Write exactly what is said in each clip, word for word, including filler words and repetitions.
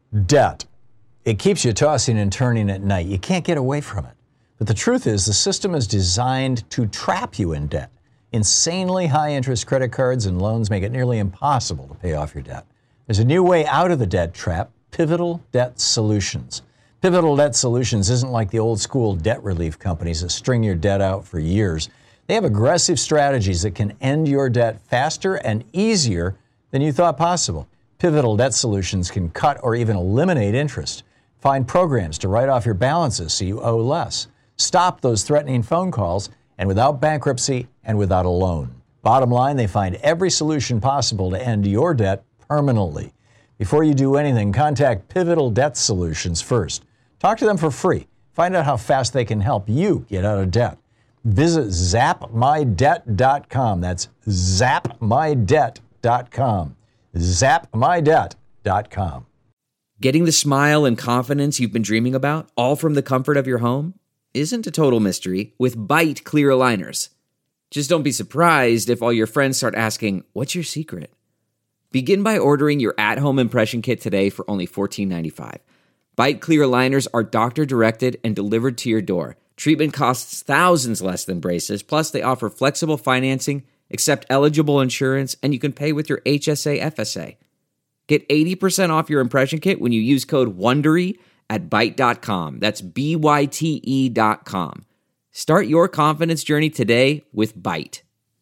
Debt. It keeps you tossing and turning at night. You can't get away from it. But the truth is, the system is designed to trap you in debt. Insanely high interest credit cards and loans make it nearly impossible to pay off your debt. There's a new way out of the debt trap, Pivotal Debt Solutions. Pivotal Debt Solutions isn't like the old school debt relief companies that string your debt out for years. They have aggressive strategies that can end your debt faster and easier than you thought possible. Pivotal Debt Solutions can cut or even eliminate interest. Find programs to write off your balances so you owe less. Stop those threatening phone calls, and without bankruptcy and without a loan. Bottom line, they find every solution possible to end your debt permanently. Before you do anything, contact Pivotal Debt Solutions first. Talk to them for free. Find out how fast they can help you get out of debt. Visit zap my debt dot com. That's zap my debt dot com. zap my debt dot com. Getting the smile and confidence you've been dreaming about, all from the comfort of your home, isn't a total mystery with Byte clear aligners. Just don't be surprised if all your friends start asking, "What's your secret?" Begin by ordering your at-home impression kit today for only fourteen ninety-five. Byte clear aligners are doctor-directed and delivered to your door. Treatment costs thousands less than braces, plus they offer flexible financing, accept eligible insurance, and you can pay with your H S A F S A. Get eighty percent off your impression kit when you use code WONDERY at byte dot com. That's B Y T E dot com. Start your confidence journey today with Byte.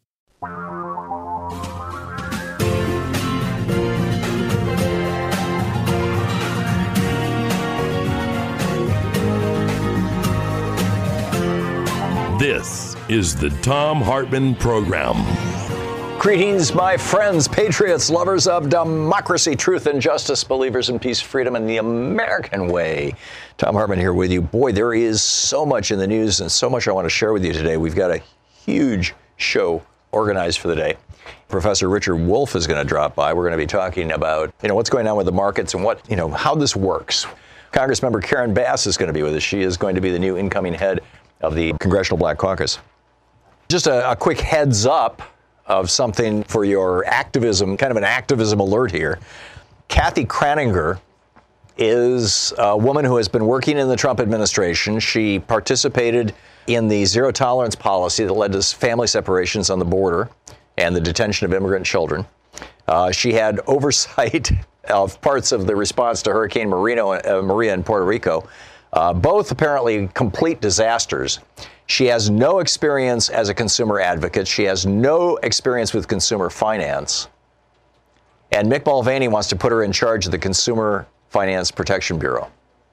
This is the Thom Hartmann Program. Greetings, my friends, patriots, lovers of democracy, truth, and justice, believers in peace, freedom, and the American way. Thom Hartmann here with you. Boy, there is so much in the news and so much I want to share with you today. We've got a huge show organized for the day. Professor Richard Wolff is going to drop by. We're going to be talking about, you know, what's going on with the markets and what, you know, how this works. Congressmember Karen Bass is going to be with us. She is going to be the new incoming head of the Congressional Black Caucus. Just a, a quick heads up of something for your activism, kind of an activism alert here. Kathy Kraninger is a woman who has been working in the Trump administration. She participated in the zero tolerance policy that led to family separations on the border and the detention of immigrant children. Uh, she had oversight of parts of the response to Hurricane Marino, uh, Maria in Puerto Rico. Uh, both apparently complete disasters. She has no experience as a consumer advocate. She has no experience with consumer finance. And Mick Mulvaney wants to put her in charge of the Consumer Finance Protection Bureau.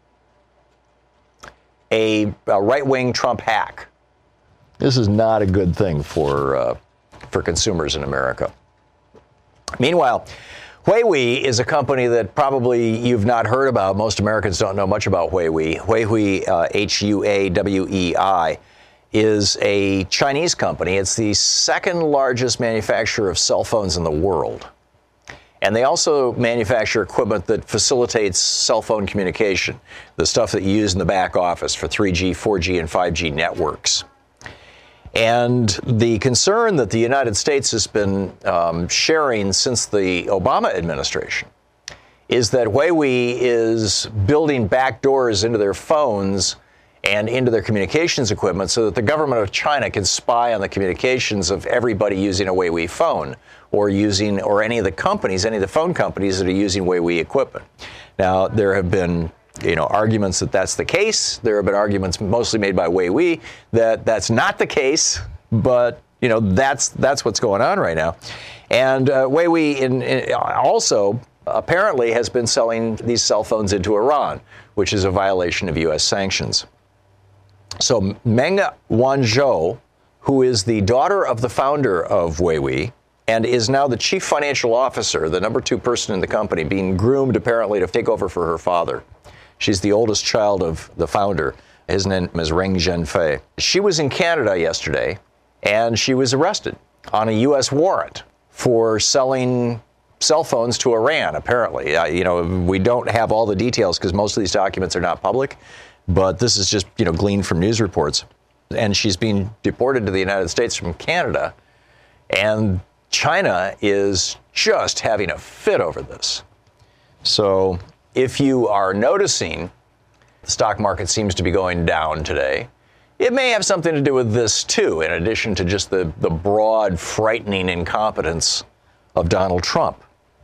A, a right-wing Trump hack. This is not a good thing for, uh, for consumers in America. Meanwhile, Huawei is a company that probably you've not heard about. Most Americans don't know much about Huawei. Huawei, uh, H U A W E I, is a Chinese company. It's the second largest manufacturer of cell phones in the world. And they also manufacture equipment that facilitates cell phone communication, the stuff that you use in the back office for three G, four G, and five G networks. And the concern that the United States has been um, sharing since the Obama administration is that Huawei is building backdoors into their phones and into their communications equipment so that the government of China can spy on the communications of everybody using a Huawei phone or using, or any of the companies, any of the phone companies that are using Huawei equipment. Now, there have been you know, arguments that that's the case. There have been arguments mostly made by Huawei that that's not the case, but, you know, that's that's what's going on right now. And uh, Huawei in, in also apparently has been selling these cell phones into Iran, which is a violation of U S sanctions. So Meng Wanzhou, who is the daughter of the founder of Huawei and is now the chief financial officer, the number two person in the company, being groomed apparently to take over for her father. She's the oldest child of the founder. His name is Reng Zhenfei. She was in Canada yesterday, and she was arrested on a U S warrant for selling cell phones to Iran, apparently. Uh, you know, we don't have all the details because most of these documents are not public, but this is just, you know, gleaned from news reports. And she's being deported to the United States from Canada, and China is just having a fit over this. So if you are noticing the stock market seems to be going down today, it may have something to do with this, too, in addition to just the, the broad, frightening incompetence of Donald Trump.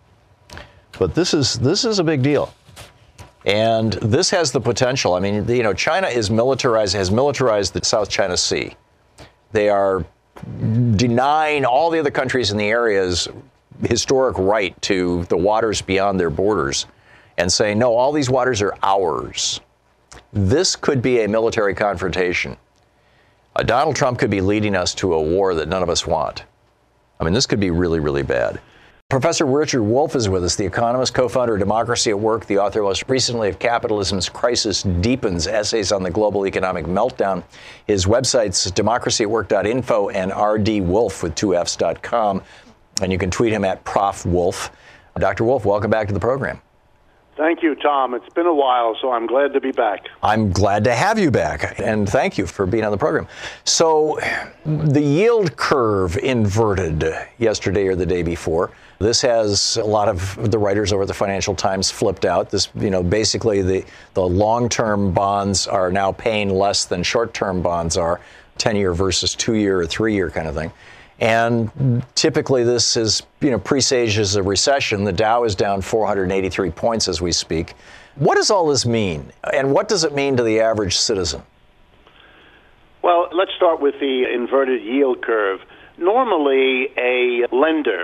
But this is this is a big deal. And this has the potential. I mean, you know, China is militarized, has militarized the South China Sea. They are denying all the other countries in the area's historic right to the waters beyond their borders and saying, no, all these waters are ours. This could be a military confrontation. Uh, Donald Trump could be leading us to a war that none of us want. I mean, this could be really, really bad. Professor Richard Wolff is with us, the economist, co-founder of Democracy at Work, the author most recently of Capitalism's Crisis Deepens, Essays on the Global Economic Meltdown. His website's democracy at work dot info and r d wolff with two F's dot com. And you can tweet him at Prof Wolff. Doctor Wolff, welcome back to the program. Thank you, Tom. It's been a while, so I'm glad to be back. I'm glad to have you back, and thank you for being on the program. So the yield curve inverted yesterday or the day before. This has a lot of the writers over at the Financial Times flipped out. This, you know, basically the, the long-term bonds are now paying less than short-term bonds are, ten-year versus two-year or three-year kind of thing. And typically this is, you know, presages a recession. The Dow is down four hundred eighty-three points as we speak. What does all this mean? And what does it mean to the average citizen? Well, let's start with the inverted yield curve. Normally, a lender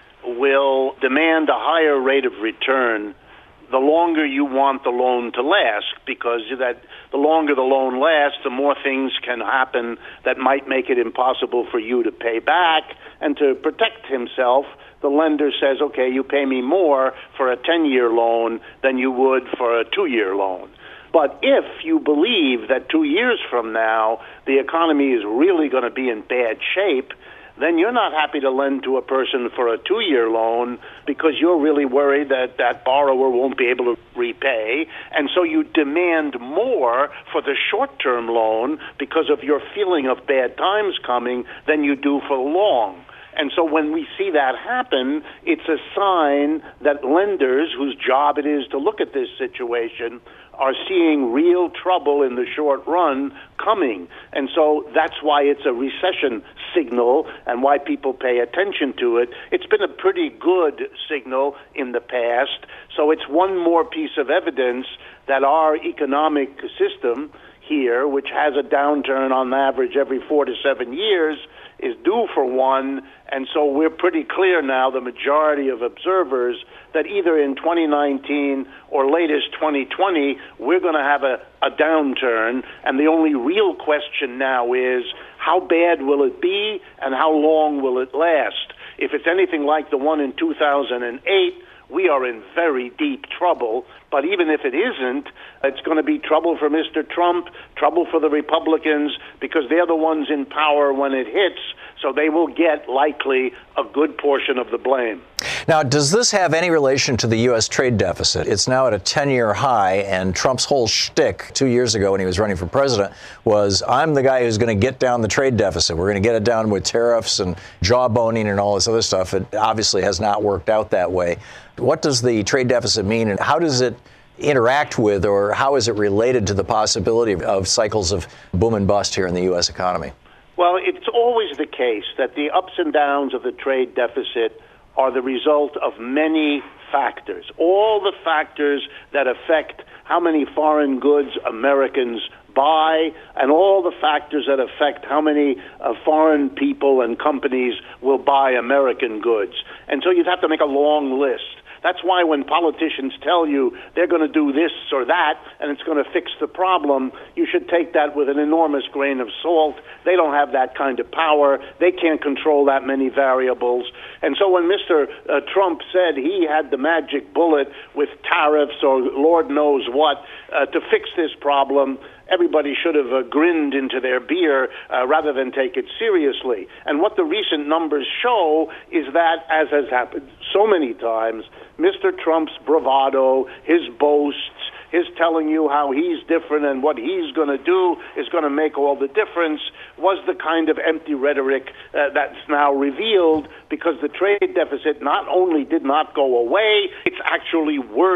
will demand a higher rate of return the longer you want the loan to last, because that the longer the loan lasts, the more things can happen that might make it impossible for you to pay back. And to protect himself, the lender says, okay, you pay me more for a ten-year loan than you would for a two-year loan. But if you believe that two years from now the economy is really going to be in bad shape, then you're not happy to lend to a person for a two-year loan because you're really worried that that borrower won't be able to repay. And so you demand more for the short-term loan because of your feeling of bad times coming than you do for the long. And so when we see that happen, it's a sign that lenders, whose job it is to look at this situation, are seeing real trouble in the short run coming. And so that's why it's a recession signal and why people pay attention to it. It's been a pretty good signal in the past. So it's one more piece of evidence that our economic system here, which has a downturn on average every four to seven years, is due for one. And so we're pretty clear now, the majority of observers, that either in twenty nineteen or latest twenty twenty, we're going to have a, a downturn. And the only real question now is, how bad will it be and how long will it last? If it's anything like the one in two thousand eight, we are in very deep trouble. But even if it isn't, it's going to be trouble for Mister Trump, trouble for the Republicans, because they're the ones in power when it hits, so they will get, likely, a good portion of the blame. Now, does this have any relation to the U S trade deficit? It's now at a ten-year high, and Trump's whole shtick two years ago when he was running for president was, I'm the guy who's going to get down the trade deficit. We're going to get it down with tariffs and jawboning and all this other stuff. It obviously has not worked out that way. What does the trade deficit mean, and how does it interact with, or how is it related to the possibility of, of cycles of boom and bust here in the U S economy? Well, it's always the case that the ups and downs of the trade deficit are the result of many factors. All the factors that affect how many foreign goods Americans buy, and all the factors that affect how many uh, foreign people and companies will buy American goods. And so you'd have to make a long list. That's why when politicians tell you they're going to do this or that and it's going to fix the problem, you should take that with an enormous grain of salt. They don't have that kind of power. They can't control that many variables. And so when Mister Uh, Trump said he had the magic bullet with tariffs or Lord knows what uh, to fix this problem, everybody should have uh, grinned into their beer uh, rather than take it seriously. And what the recent numbers show is that, as has happened so many times, Mister Trump's bravado, his boasts, his telling you how he's different and what he's going to do is going to make all the difference, was the kind of empty rhetoric uh, that's now revealed, because the trade deficit not only did not go away, it's actually worse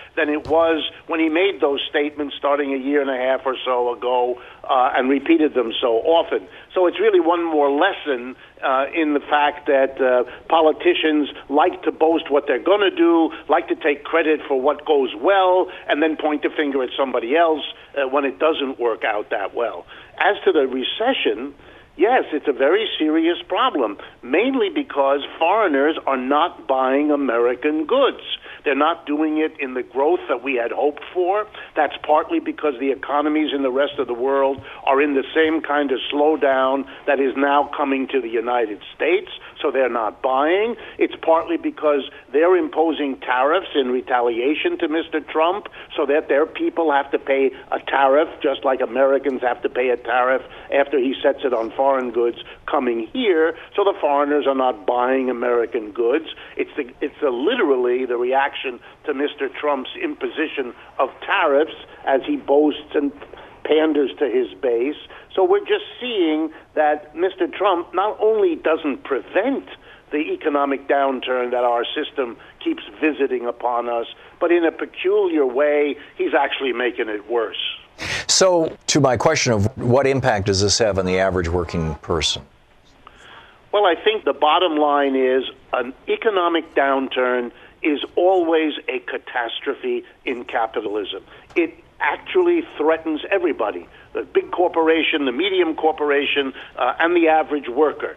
than it was when he made those statements starting a year and a half or so ago uh, and repeated them so often. So it's really one more lesson uh, in the fact that uh, politicians like to boast what they're going to do, like to take credit for what goes well, and then point the finger at somebody else uh, when it doesn't work out that well. As to the recession, yes, it's a very serious problem, mainly because foreigners are not buying American goods. They're not doing it in the growth that we had hoped for. That's partly because the economies in the rest of the world are in the same kind of slowdown that is now coming to the United States, so they're not buying. It's partly because they're imposing tariffs in retaliation to Mister Trump, so that their people have to pay a tariff, just like Americans have to pay a tariff after he sets it on foreign goods coming here, so the foreigners are not buying American goods. It's the, it's the, literally the reaction to Mister Trump's imposition of tariffs as he boasts and panders to his base. So we're just seeing that Mister Trump not only doesn't prevent the economic downturn that our system keeps visiting upon us, but in a peculiar way, he's actually making it worse. So, to my question of what impact does this have on the average working person? Well, I think the bottom line is an economic downturn is always a catastrophe in capitalism. It actually threatens everybody, the big corporation, the medium corporation, uh, and the average worker.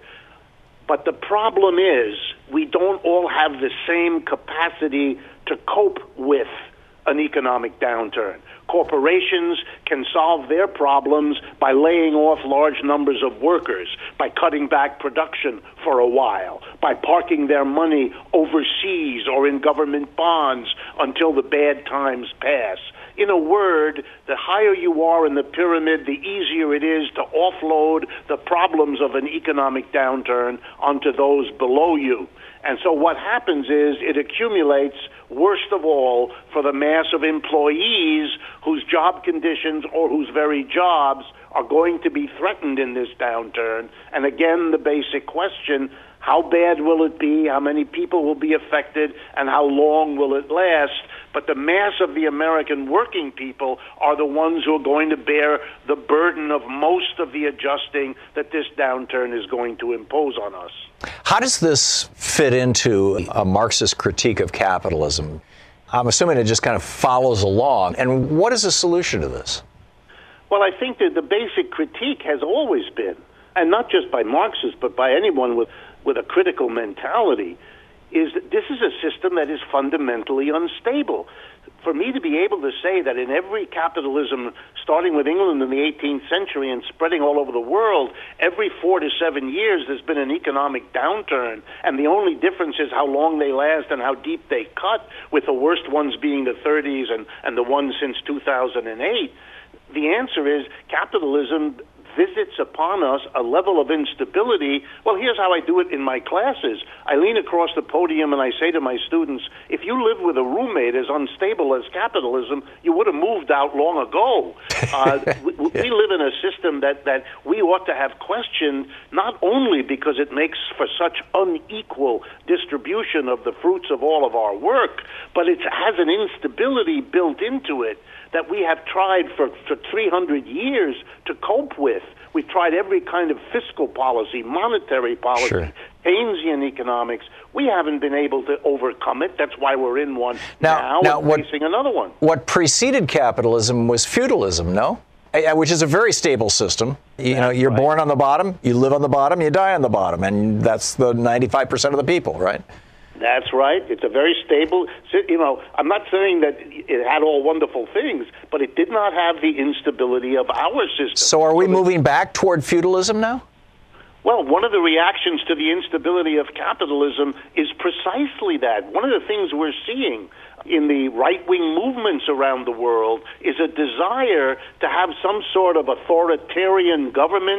But the problem is we don't all have the same capacity to cope with an economic downturn. Corporations can solve their problems by laying off large numbers of workers, by cutting back production for a while, by parking their money overseas or in government bonds until the bad times pass. In a word, the higher you are in the pyramid, the easier it is to offload the problems of an economic downturn onto those below you. And so what happens is it accumulates, worst of all, for the mass of employees whose job conditions or whose very jobs are going to be threatened in this downturn. And again, the basic question, how bad will it be? How many people will be affected? And how long will it last? But the mass of the American working people are the ones who are going to bear the burden of most of the adjusting that this downturn is going to impose on us. How does this fit into a Marxist critique of capitalism? I'm assuming it just kind of follows along. And what is the solution to this? Well, I think that the basic critique has always been, and not just by Marxists, but by anyone with, with a critical mentality, is that this is a system that is fundamentally unstable. For me to be able to say that in every capitalism, starting with England in the eighteenth century and spreading all over the world, every four to seven years there's been an economic downturn, and the only difference is how long they last and how deep they cut, with the worst ones being the thirties and, and the ones since two thousand eight, the answer is capitalism visits upon us a level of instability. Well, here's how I do it in my classes. I lean across the podium and I say to my students, if you live with a roommate as unstable as capitalism, you would have moved out long ago. Uh, we, we live in a system that, that we ought to have questioned, not only because it makes for such unequal distribution of the fruits of all of our work, but it has an instability built into it that we have tried for, for three hundred years to cope with. We've tried every kind of fiscal policy, monetary policy, sure. Keynesian economics. We haven't been able to overcome it. That's why we're in one now, now, now and what, facing another one. What preceded capitalism was feudalism, no? Which is a very stable system. You That's know, you're right. born on the bottom, you live on the bottom, you die on the bottom, and that's the ninety-five percent of the people, right? That's right. It's a very stable, you know, I'm not saying that it had all wonderful things, but it did not have the instability of our system. So are we so moving back toward feudalism now? Well, one of the reactions to the instability of capitalism is precisely that. One of the things we're seeing in the right-wing movements around the world is a desire to have some sort of authoritarian government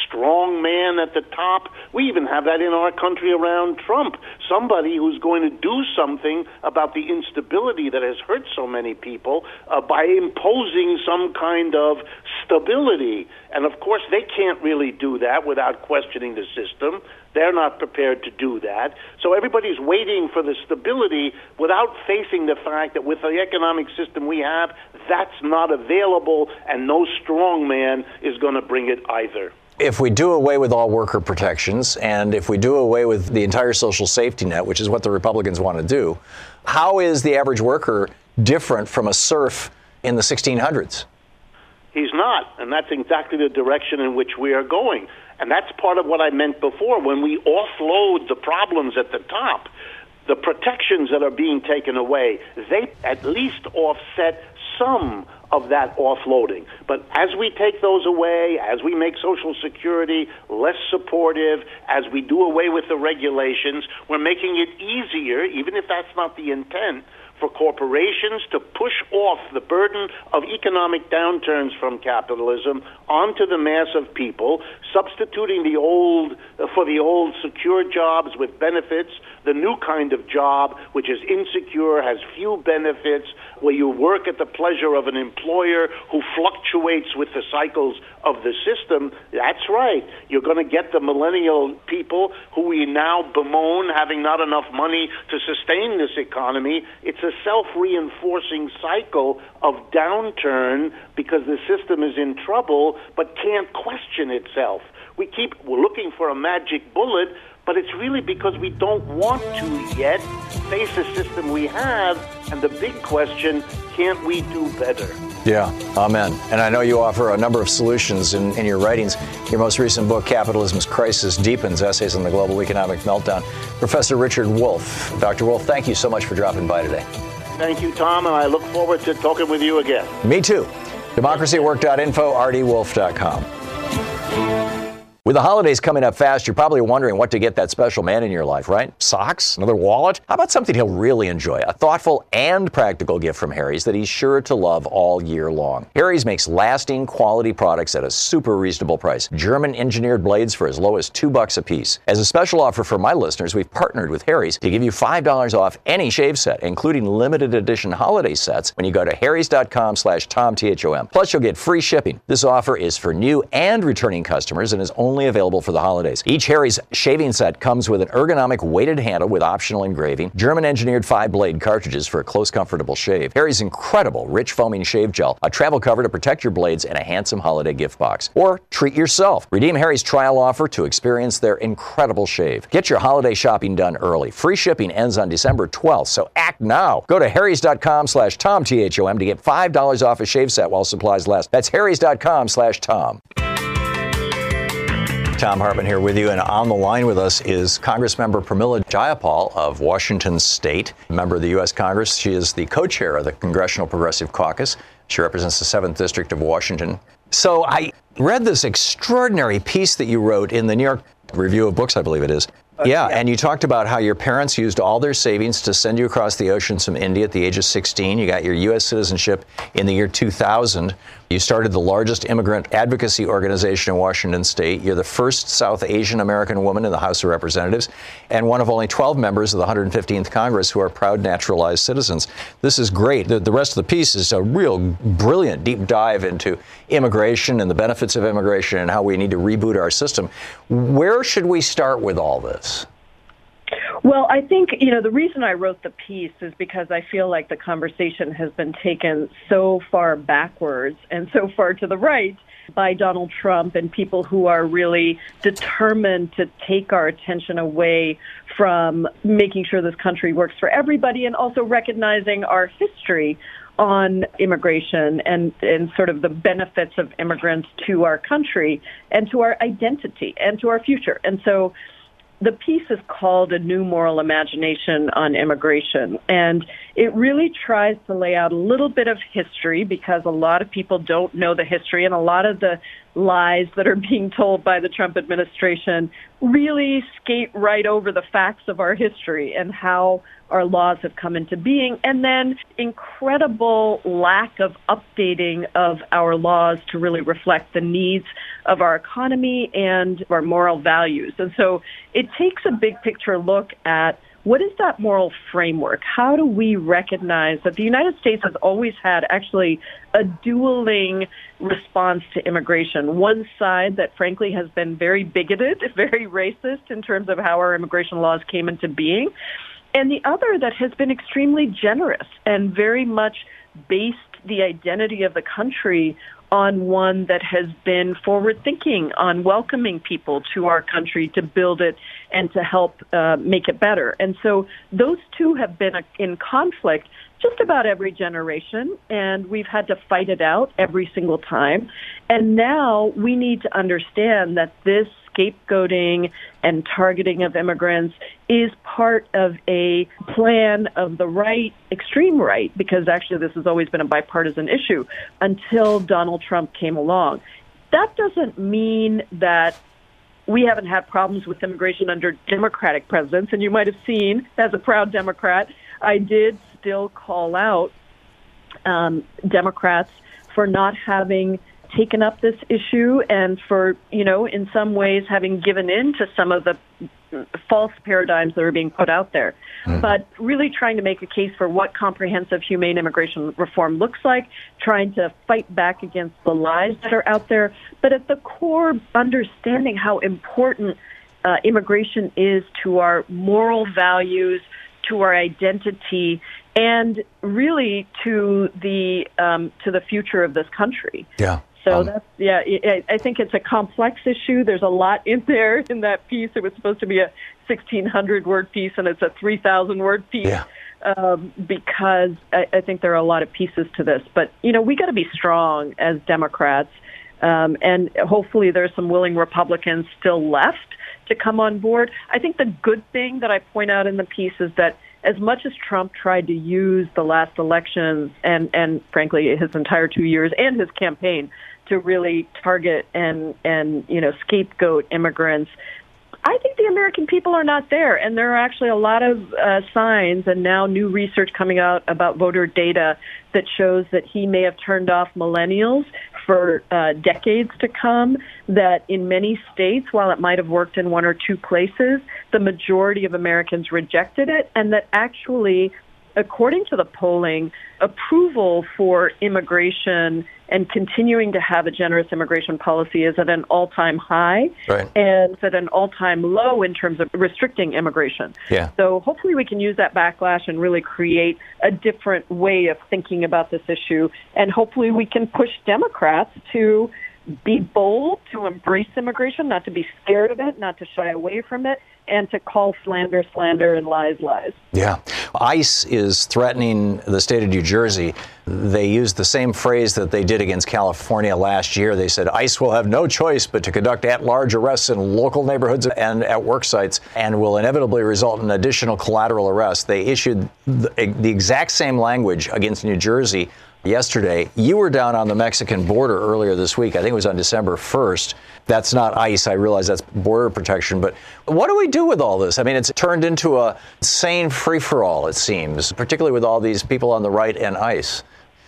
strong man at the top. We even have that in our country around Trump. Somebody who's going to do something about the instability that has hurt so many people uh, by imposing some kind of stability. And of course, they can't really do that without questioning the system. They're not prepared to do that. So everybody's waiting for the stability without facing the fact that with the economic system we have, that's not available, and no strong man is going to bring it either. If we do away with all worker protections, and if we do away with the entire social safety net, which is what the Republicans want to do, how is the average worker different from a serf in the sixteen hundreds? He's not, and that's exactly the direction in which we are going. And that's part of what I meant before. When we offload the problems at the top, the protections that are being taken away, they at least offset some of that offloading. But as we take those away, as we make Social Security less supportive, as we do away with the regulations, we're making it easier, even if that's not the intent, for corporations to push off the burden of economic downturns from capitalism onto the mass of people, substituting the old uh, for the old secure jobs with benefits, the new kind of job which is insecure, has few benefits, where you work at the pleasure of an employer who fluctuates with the cycles of the system. That's right. You're going to get the millennial people who we now bemoan having not enough money to sustain this economy. It's a self-reinforcing cycle of downturn because the system is in trouble but can't question itself. We keep we're looking for a magic bullet, but it's really because we don't want to yet face a system we have, and the big question, can't we do better? Yeah, amen. And I know you offer a number of solutions in, in your writings. Your most recent book, Capitalism's Crisis Deepens, Essays on the Global Economic Meltdown. Professor Richard Wolff. Doctor Wolff, thank you so much for dropping by today. Thank you, Tom, and I look forward to talking with you again. Me too. democracy at work dot info, r d wolff dot com. With the holidays coming up fast, you're probably wondering what to get that special man in your life, right? Socks? Another wallet? How about something he'll really enjoy? A thoughtful and practical gift from Harry's that he's sure to love all year long. Harry's makes lasting quality products at a super reasonable price. German-engineered blades for as low as two bucks a piece. As a special offer for my listeners, we've partnered with Harry's to give you five dollars off any shave set, including limited edition holiday sets, when you go to harrys.com slash Tom, T H O M. Plus, you'll get free shipping. This offer is for new and returning customers and is only available for the holidays. Each Harry's shaving set comes with an ergonomic weighted handle with optional engraving, German-engineered five-blade cartridges for a close, comfortable shave, Harry's incredible rich foaming shave gel, a travel cover to protect your blades, and a handsome holiday gift box. Or treat yourself. Redeem Harry's trial offer to experience their incredible shave. Get your holiday shopping done early. Free shipping ends on December twelfth, so act now. Go to harrys.com slash Tom, T H O M to get five dollars off a shave set while supplies last. That's harrys.com slash Tom. Thom Hartmann here with you, and on the line with us is Congressmember Pramila Jayapal of Washington State, member of the U S Congress. She is the co-chair of the Congressional Progressive Caucus. She represents the seventh District of Washington. So I read this extraordinary piece that you wrote in the New York Review of Books, I believe it is. Uh, yeah, yeah, and you talked about how your parents used all their savings to send you across the ocean from India at the age of sixteen. You got your U S citizenship in the year two thousand. You started the largest immigrant advocacy organization in Washington State. You're the first South Asian American woman in the House of Representatives and one of only twelve members of the one hundred fifteenth Congress who are proud naturalized citizens. This is great. The, the rest of the piece is a real brilliant deep dive into immigration and the benefits of immigration and how we need to reboot our system. Where should we start with all this? Well, I think, you know, the reason I wrote the piece is because I feel like the conversation has been taken so far backwards and so far to the right by Donald Trump and people who are really determined to take our attention away from making sure this country works for everybody and also recognizing our history on immigration and, and sort of the benefits of immigrants to our country and to our identity and to our future. And so the piece is called A New Moral Imagination on Immigration, and it really tries to lay out a little bit of history because a lot of people don't know the history, and a lot of the lies that are being told by the Trump administration really skate right over the facts of our history and how our laws have come into being, and then incredible lack of updating of our laws to really reflect the needs of our economy and our moral values. And so it takes a big picture look at what is that moral framework? How do we recognize that the United States has always had actually a dueling response to immigration? One side that frankly has been very bigoted, very racist in terms of how our immigration laws came into being, and the other that has been extremely generous and very much based the identity of the country on one that has been forward-thinking, on welcoming people to our country to build it and to help uh, make it better. And so those two have been in conflict just about every generation, and we've had to fight it out every single time. And now we need to understand that this scapegoating and targeting of immigrants is part of a plan of the right, extreme right, because actually this has always been a bipartisan issue until Donald Trump came along. That doesn't mean that we haven't had problems with immigration under Democratic presidents, and you might have seen, as a proud Democrat, I did still call out um, Democrats for not having taken up this issue and for, you know, in some ways having given in to some of the false paradigms that are being put out there. Mm. But really trying to make a case for what comprehensive, humane immigration reform looks like, trying to fight back against the lies that are out there, but at the core, understanding how important uh, immigration is to our moral values, to our identity, and really to the um, to the future of this country. Yeah. So um, that's, yeah, I think it's a complex issue. There's a lot in there in that piece. It was supposed to be a sixteen hundred word piece, and it's a three thousand word piece yeah. um, because I, I think there are a lot of pieces to this. But, you know, we got to be strong as Democrats, um, and hopefully there's some willing Republicans still left to come on board. I think the good thing that I point out in the piece is that as much as Trump tried to use the last elections and, and frankly, his entire two years and his campaign to really target and, and, you know, scapegoat immigrants, I think the American people are not there. And there are actually a lot of uh, signs and now new research coming out about voter data that shows that he may have turned off millennials for uh, decades to come, that in many states, while it might have worked in one or two places, the majority of Americans rejected it, and that actually, according to the polling, approval for immigration and continuing to have a generous immigration policy is at an all-time high, right, and at an all-time low in terms of restricting immigration. Yeah. So hopefully we can use that backlash and really create a different way of thinking about this issue, and hopefully we can push Democrats to be bold, to embrace immigration, not to be scared of it, not to shy away from it, and to call slander, slander, and lies, lies. Yeah. ICE is threatening the state of New Jersey. They used the same phrase that they did against California last year. They said ICE will have no choice but to conduct at-large arrests in local neighborhoods and at work sites and will inevitably result in additional collateral arrests. They issued the, the exact same language against New Jersey yesterday. You were down on the Mexican border earlier this week. I think it was on December first. That's not ICE. I realize that's border protection. But what do we do with all this? I mean, it's turned into a insane free-for-all, it seems, particularly with all these people on the right and ICE.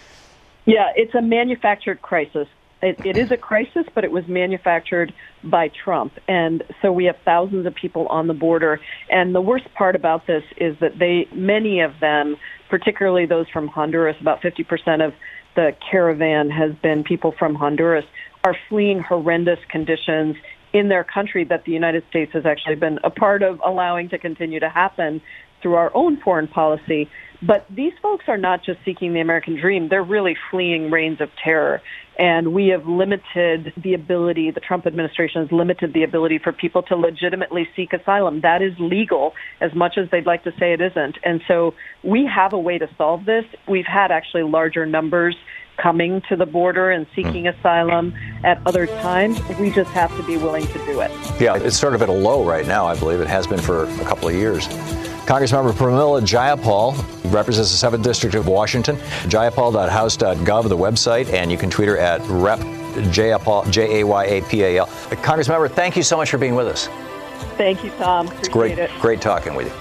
Yeah, it's a manufactured crisis. It, it is a crisis, but it was manufactured by Trump. And so we have thousands of people on the border. And the worst part about this is that they, many of them, particularly those from Honduras, about fifty percent of the caravan has been people from Honduras, are fleeing horrendous conditions in their country that the United States has actually been a part of allowing to continue to happen through our own foreign policy. But these folks are not just seeking the American dream. They're really fleeing reigns of terror. And we have limited the ability, the Trump administration has limited the ability for people to legitimately seek asylum. That is legal, as much as they'd like to say it isn't. And so we have a way to solve this. We've had actually larger numbers coming to the border and seeking mm. asylum at other times. We just have to be willing to do it. Yeah, it's sort of at a low right now, I believe. It has been for a couple of years. Congressmember Pramila Jayapal represents the seventh District of Washington. jayapal dot house dot gov, the website, and you can tweet her at Rep J A Y A P A L. Congressmember, thank you so much for being with us. Thank you, Tom. Appreciate it's great, it. Great talking with you.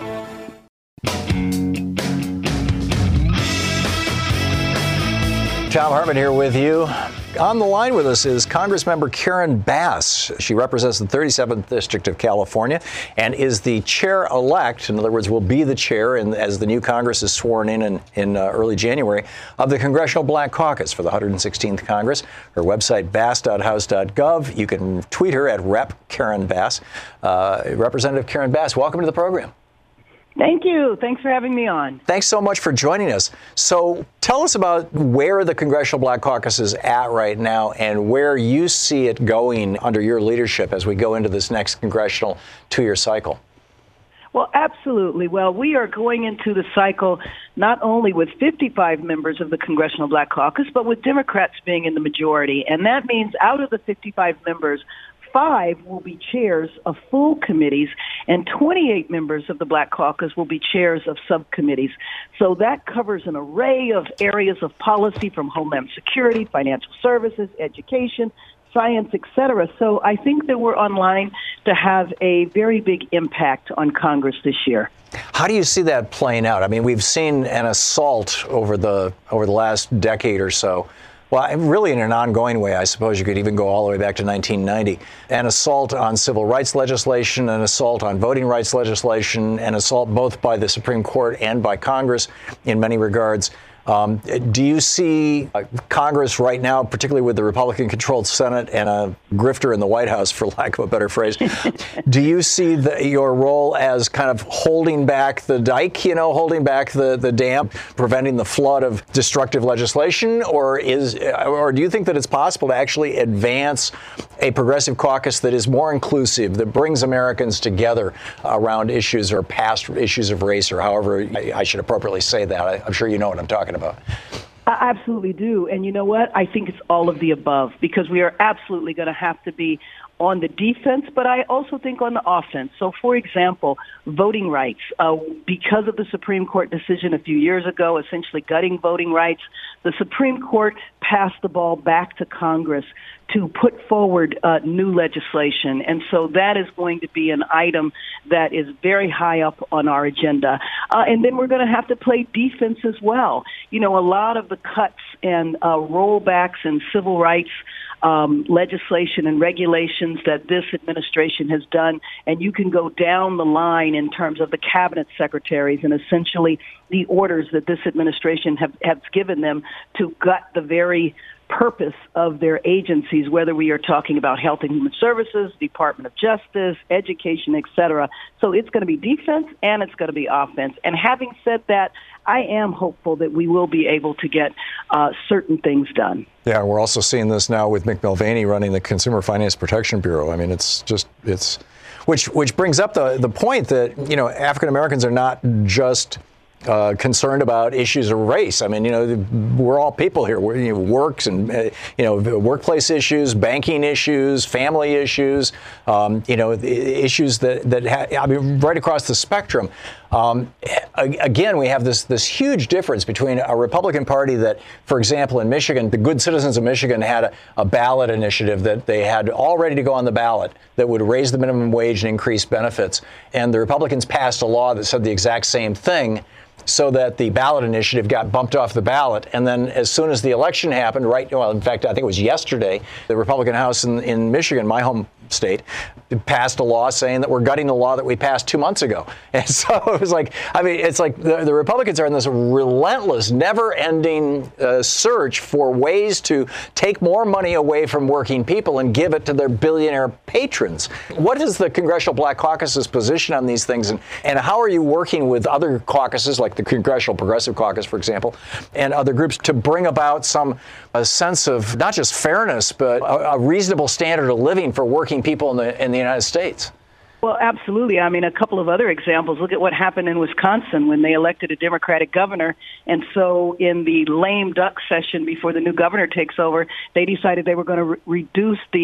Tom Hartman here with you. On the line with us is Congressmember Karen Bass. She represents the thirty-seventh District of California and is the chair-elect, in other words, will be the chair in, as the new Congress is sworn in in, in uh, early January, of the Congressional Black Caucus for the one hundred sixteenth Congress. Her website, bass dot house dot gov. You can tweet her at Rep Karen Bass. Uh, Representative Karen Bass, welcome to the program. Thank you. Thanks for having me on. Thanks so much for joining us. So tell us about where the Congressional Black Caucus is at right now and where you see it going under your leadership as we go into this next congressional two-year cycle. Well, absolutely. Well, we are going into the cycle not only with fifty-five members of the Congressional Black Caucus, but with Democrats being in the majority. And that means out of the fifty-five members, five will be chairs of full committees, and twenty-eight members of the Black Caucus will be chairs of subcommittees. So that covers an array of areas of policy from Homeland Security, financial services, education, science, et cetera. So I think that we're on line to have a very big impact on Congress this year. How do you see that playing out? I mean, we've seen an assault over the over the last decade or so. Well, really in an ongoing way, I suppose you could even go all the way back to nineteen ninety. An assault on civil rights legislation, an assault on voting rights legislation, an assault both by the Supreme Court and by Congress in many regards. Um, do you see uh, Congress right now, particularly with the Republican-controlled Senate and a grifter in the White House, for lack of a better phrase, do you see the, your role as kind of holding back the dike, you know, holding back the, the dam, preventing the flood of destructive legislation, or is, or do you think that it's possible to actually advance a progressive caucus that is more inclusive, that brings Americans together around issues or past issues of race, or however I, I should appropriately say that? I, I'm sure you know what I'm talking about. About. I absolutely do. And you know what? I think it's all of the above, because we are absolutely going to have to be on the defense, but I also think on the offense. So, for example, voting rights. Uh, because of the Supreme Court decision a few years ago, essentially gutting voting rights, the Supreme Court passed the ball back to Congress to put forward uh, new legislation. And so that is going to be an item that is very high up on our agenda. Uh, and then we're going to have to play defense as well. You know, a lot of the cuts and uh, rollbacks in civil rights Um, legislation and regulations that this administration has done, and you can go down the line in terms of the cabinet secretaries and essentially the orders that this administration have, have given them to gut the very purpose of their agencies, whether we are talking about Health and Human Services, Department of Justice, education, et cetera. So it's going to be defense and it's going to be offense. And having said that, I am hopeful that we will be able to get uh, certain things done. Yeah, we're also seeing this now with Mick Mulvaney running the Consumer Finance Protection Bureau. I mean, it's just, it's, which which brings up the, the point that, you know, African Americans are not just Uh, concerned about issues of race. I mean, you know, we're all people here. We're, you know, works and, uh, you know, workplace issues, banking issues, family issues, um, you know, issues that, that ha- I mean, right across the spectrum. Um, again, we have this this huge difference between a Republican Party that, for example, in Michigan, the good citizens of Michigan had a, a ballot initiative that they had all ready to go on the ballot that would raise the minimum wage and increase benefits. And the Republicans passed a law that said the exact same thing, so that the ballot initiative got bumped off the ballot. And then as soon as the election happened, right, well, in fact, I think it was yesterday, the Republican House in, in Michigan, my home state, passed a law saying that we're gutting the law that we passed two months ago. And so it was like, I mean, it's like the, the Republicans are in this relentless, never-ending uh, search for ways to take more money away from working people and give it to their billionaire patrons. What is the Congressional Black Caucus's position on these things, and, and how are you working with other caucuses, like the Congressional Progressive Caucus, for example, and other groups to bring about some a sense of not just fairness, but a, a reasonable standard of living for working people in the in the United States? Well, absolutely. I mean, a couple of other examples. Look at what happened in Wisconsin when they elected a Democratic governor. And so in the lame duck session before the new governor takes over, they decided they were going to re- reduce the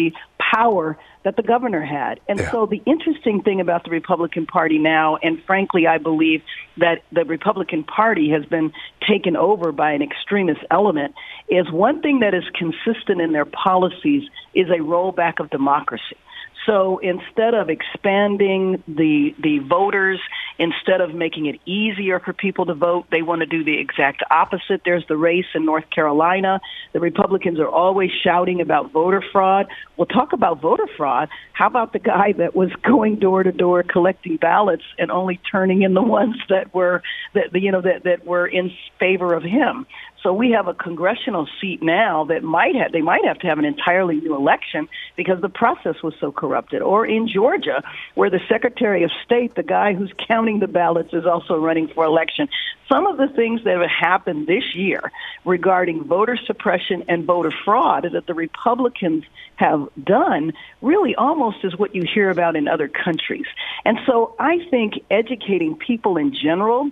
power that the governor had. And Yeah. so the interesting thing about the Republican Party now, and frankly, I believe that the Republican Party has been taken over by an extremist element, is one thing that is consistent in their policies is a rollback of democracy. So instead of expanding the the voters, instead of making it easier for people to vote, they want to do the exact opposite. There's the race in North Carolina. The Republicans are always shouting about voter fraud. Well, talk about voter fraud. How about the guy that was going door to door collecting ballots and only turning in the ones that were that you know that, that were in favor of him? So we have a congressional seat now that might have, they might have to have an entirely new election because the process was so corrupted. Or in Georgia, where the Secretary of State, the guy who's counting the ballots, is also running for election. Some of the things that have happened this year regarding voter suppression and voter fraud that the Republicans have done really almost is what you hear about in other countries. And so I think educating people in general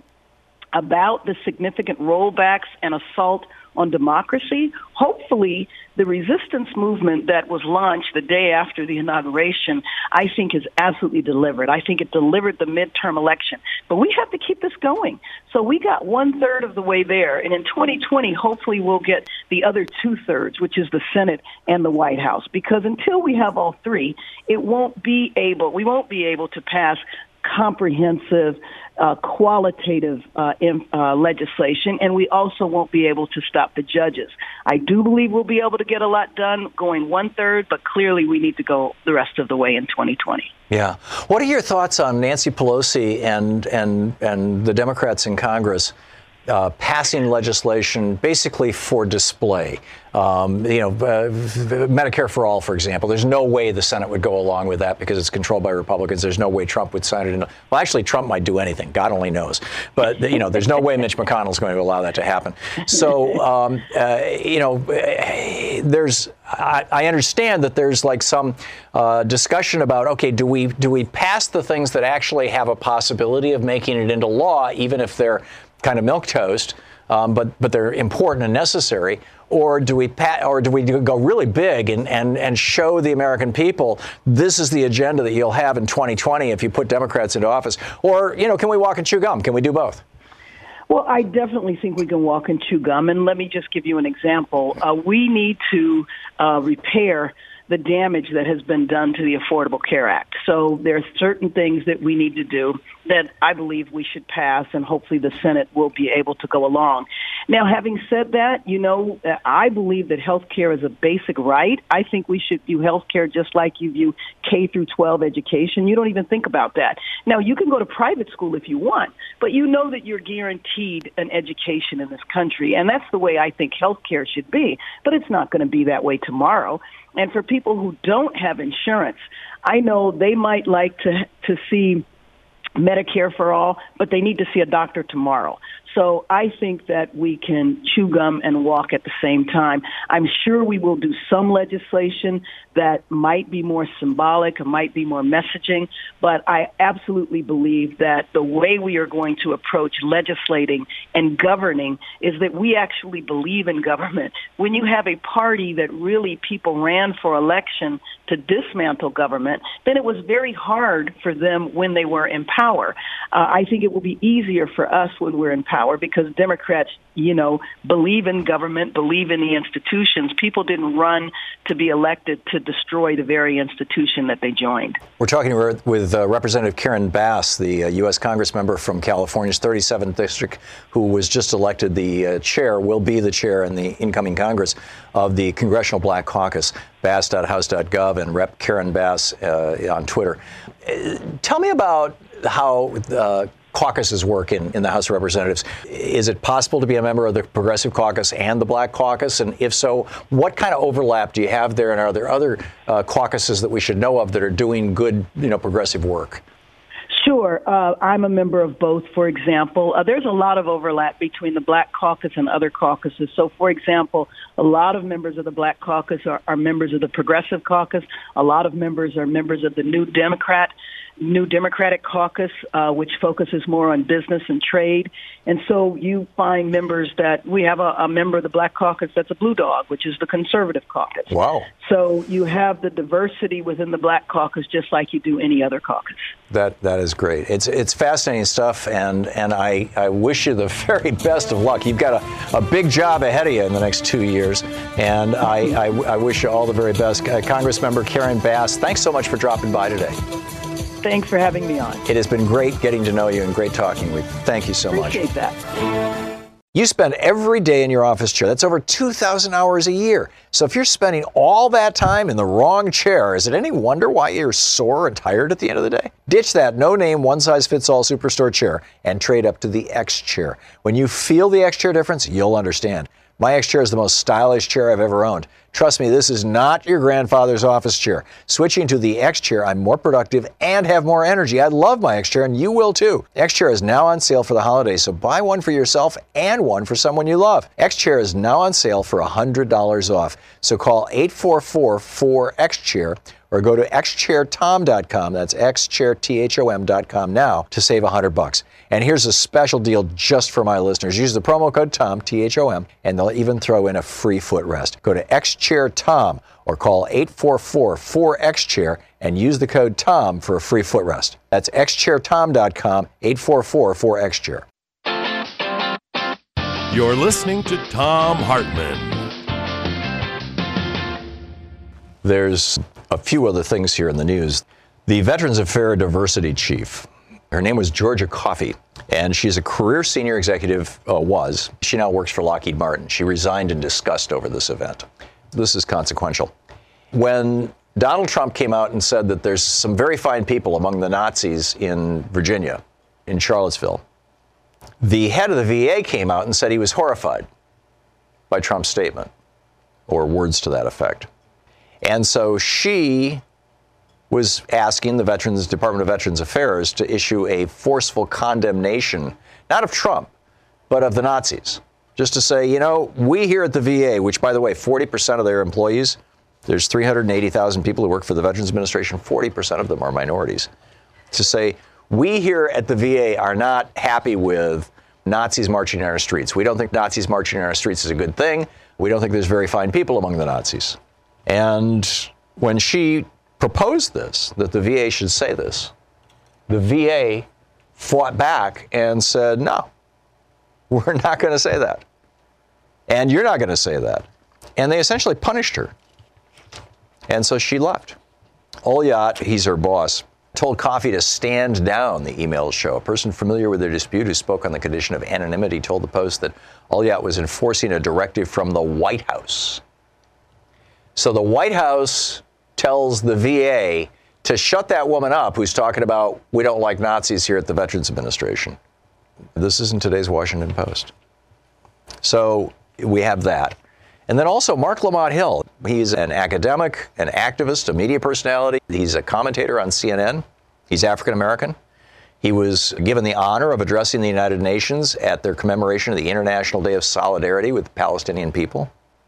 about the significant rollbacks and assault on democracy. Hopefully, the resistance movement that was launched the day after the inauguration, I think, is absolutely delivered. I think it delivered the midterm election. But we have to keep this going. So we got one-third of the way there. And in twenty twenty, hopefully we'll get the other two-thirds, which is the Senate and the White House. Because until we have all three, it won't be able, we won't be able to pass comprehensive, uh, qualitative uh, in, uh, legislation, and we also won't be able to stop the judges. I do believe we'll be able to get a lot done going one-third, but clearly we need to go the rest of the way in twenty twenty. Yeah. What are your thoughts on Nancy Pelosi and and and the Democrats in Congress uh, passing legislation basically for display? Um, you know, uh, Medicare for all, for example. There's no way the Senate would go along with that because it's controlled by Republicans. There's no way Trump would sign it. In. Well, actually, Trump might do anything. God only knows. But, you know, there's no way Mitch McConnell's going to allow that to happen. So, um, uh, you know, there's I, I understand that there's like some uh, discussion about, OK, do we do we pass the things that actually have a possibility of making it into law, even if they're kind of milquetoast, um, but but they're important and necessary? Or do we pat, or do we go really big and, and, and show the American people this is the agenda that you'll have in twenty twenty if you put Democrats into office? Or, you know, can we walk and chew gum? Can we do both? Well, I definitely think we can walk and chew gum. And let me just give you an example. Uh, we need to uh, repair the damage that has been done to the Affordable Care Act. So there are certain things that we need to do that I believe we should pass, and hopefully the Senate will be able to go along. Now, having said that, you know, I believe that health care is a basic right. I think we should view health care just like you view K through twelve education. You don't even think about that. Now, you can go to private school if you want, but you know that you're guaranteed an education in this country, and that's the way I think health care should be. But it's not going to be that way tomorrow. And for people who don't have insurance, I know they might like to to see Medicare for all, but they need to see a doctor tomorrow. So I think that we can chew gum and walk at the same time. I'm sure we will do some legislation that might be more symbolic or might be more messaging, but I absolutely believe that the way we are going to approach legislating and governing is that we actually believe in government. When you have a party that really people ran for election to dismantle government, then it was very hard for them when they were in power. Uh, I think it will be easier for us when we're in power because Democrats, you know, believe in government, believe in the institutions. People didn't run to be elected to destroy the very institution that they joined. We're talking with uh, Representative Karen Bass, the uh, U S Congress member from California's thirty-seventh District, who was just elected the uh, chair, will be the chair in the incoming Congress of the Congressional Black Caucus. Bass dot house dot gov and Rep Karen Bass uh, on Twitter. Uh, tell me about how uh, caucuses work in, in the House of Representatives. Is it possible to be a member of the Progressive Caucus and the Black Caucus? And if so, what kind of overlap do you have there? And are there other uh, caucuses that we should know of that are doing good, you know, progressive work? Sure. Uh, I'm a member of both, for example. Uh, there's a lot of overlap between the Black Caucus and other caucuses. So, for example, a lot of members of the Black Caucus are, are members of the Progressive Caucus. A lot of members are members of the New Democrat. new Democratic caucus, uh, which focuses more on business and trade. And so you find members that we have a, a member of the Black Caucus that's a blue dog, which is the conservative caucus. Wow. So you have the diversity within the Black Caucus just like you do any other caucus. That that is great. It's it's fascinating stuff, and and I, I wish you the very best of luck. You've got a, a big job ahead of you in the next two years, and I, I, I wish you all the very best. Uh, Congressmember Karen Bass, thanks so much for dropping by today. Thanks for having me on. It has been great getting to know you and great talking with you. Thank you so much. Appreciate that. You spend every day in your office chair. That's over two thousand hours a year. So if you're spending all that time in the wrong chair, is it any wonder why you're sore and tired at the end of the day? Ditch that no-name, one-size-fits-all Superstore chair and trade up to the X chair. When you feel the X chair difference, you'll understand. My X chair is the most stylish chair I've ever owned. Trust me, this is not your grandfather's office chair. Switching to the X chair, I'm more productive and have more energy. I love my X chair, and you will too. X chair is now on sale for the holidays, so buy one for yourself and one for someone you love. X chair is now on sale for one hundred dollars off. So call eight four four, four X chair or go to x chair tom dot com. That's x chair tom dot com now to save one hundred bucks. And here's a special deal just for my listeners. Use the promo code TOM, T H O M, and they'll even throw in a free footrest. Go to x chair tom or call eight four four, four X chair and use the code TOM for a free footrest. That's x chair tom dot com, eight four four, four X chair. You're listening to Thom Hartmann. There's a few other things here in the news. The Veterans Affairs Diversity Chief, her name was Georgia Coffey, and she's a career senior executive, uh, was. She now works for Lockheed Martin. She resigned in disgust over this event. This is consequential. When Donald Trump came out and said that there's some very fine people among the Nazis in Virginia, in Charlottesville, the head of the V A came out and said he was horrified by Trump's statement, or words to that effect. And so she was asking the Veterans Department of Veterans Affairs to issue a forceful condemnation, not of Trump, but of the Nazis. Just to say, you know, we here at the V A, which, by the way, forty percent of their employees, there's three hundred eighty thousand people who work for the Veterans Administration, forty percent of them are minorities. To say, we here at the V A are not happy with Nazis marching in our streets. We don't think Nazis marching in our streets is a good thing. We don't think there's very fine people among the Nazis. And when she proposed this, that the V A should say this, the V A fought back and said, no, we're not going to say that. And you're not going to say that. And they essentially punished her. And so she left. Oliot, he's her boss, told Coffey to stand down, the emails show. A person familiar with their dispute who spoke on the condition of anonymity told the Post that Oliot was enforcing a directive from the White House. So the White House tells the V A to shut that woman up who's talking about, we don't like Nazis here at the Veterans Administration. This is in today's Washington Post. So we have that. And then also Mark Lamont Hill. He's an academic, an activist, a media personality. He's a commentator on C N N. He's African American. He was given the honor of addressing the United Nations at their commemoration of the International Day of Solidarity with the Palestinian people.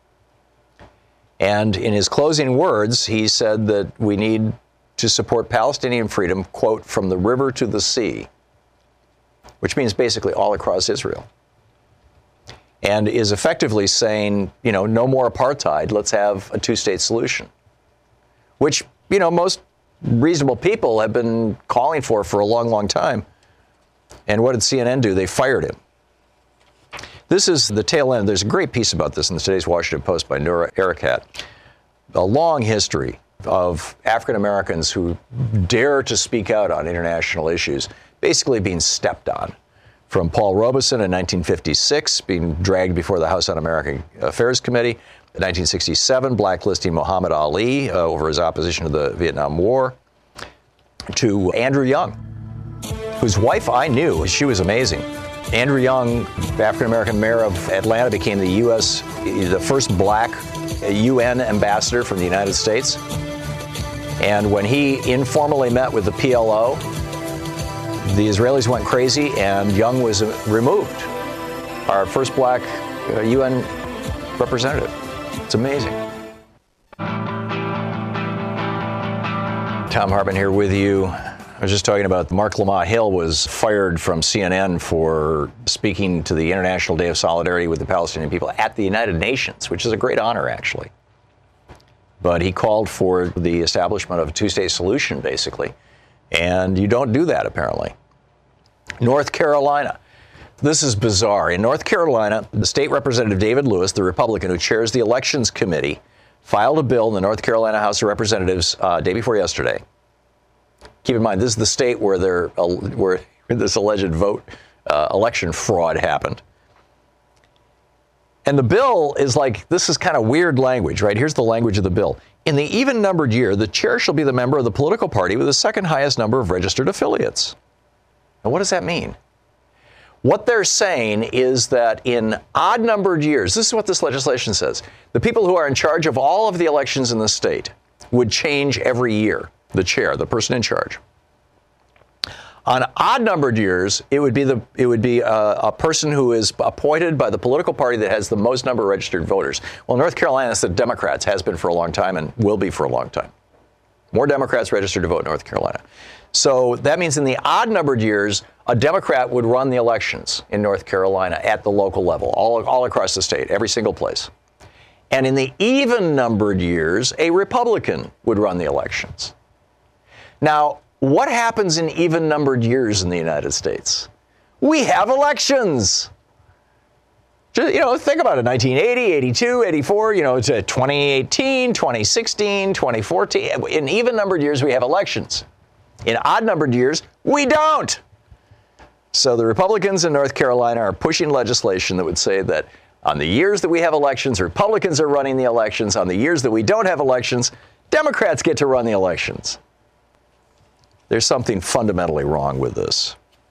And in his closing words, he said that we need to support Palestinian freedom, quote, from the river to the sea, which means basically all across Israel. And is effectively saying, you know, no more apartheid, let's have a two-state solution, which, you know, most reasonable people have been calling for for a long, long time. And what did C N N do? They fired him. This is the tail end. There's a great piece about this in today's Washington Post by Noura Erakat. A long history of African Americans who dare to speak out on international issues, basically being stepped on. From Paul Robeson in nineteen fifty-six, being dragged before the House Un-American Affairs Committee. In nineteen sixty-seven, blacklisting Muhammad Ali uh, over his opposition to the Vietnam War. To Andrew Young, whose wife I knew. She was amazing. Andrew Young, African-American mayor of Atlanta, became the U S, the first black U N ambassador from the United States. And when he informally met with the P L O, the Israelis went crazy and Young was removed. Our first black uh, U N representative. It's amazing. Thom Hartmann here with you. I was just talking about Mark Lamont Hill was fired from C N N for speaking to the International Day of Solidarity with the Palestinian people at the United Nations, which is a great honor, actually. But he called for the establishment of a two-state solution, basically. And you don't do that, apparently. North Carolina. This is bizarre. In North Carolina, the state representative David Lewis, the Republican who chairs the Elections Committee, filed a bill in the North Carolina House of Representatives uh, day before yesterday. Keep in mind, this is the state where there, uh, where this alleged vote uh, election fraud happened. And the bill is like, this is kind of weird language, right? Here's the language of the bill. In the even-numbered year, the chair shall be the member of the political party with the second highest number of registered affiliates. Now, what does that mean? What they're saying is that in odd-numbered years, this is what this legislation says, the people who are in charge of all of the elections in the state would change every year, the chair, the person in charge. On odd-numbered years, it would be the it would be a, a person who is appointed by the political party that has the most number of registered voters. Well, North Carolina, it's the Democrats, has been for a long time and will be for a long time. More Democrats registered to vote in North Carolina. So that means in the odd-numbered years, a Democrat would run the elections in North Carolina at the local level, all, all across the state, every single place. And in the even-numbered years, a Republican would run the elections. Now, what happens in even-numbered years in the United States? We have elections. Just, you know, think about it, nineteen eighty, eighty-two, eighty-four, you know, to twenty eighteen, twenty sixteen, twenty fourteen. In even-numbered years, we have elections. In odd-numbered years, we don't. So the Republicans in North Carolina are pushing legislation that would say that on the years that we have elections, Republicans are running the elections. On the years that we don't have elections, Democrats get to run the elections. There's something fundamentally wrong with this.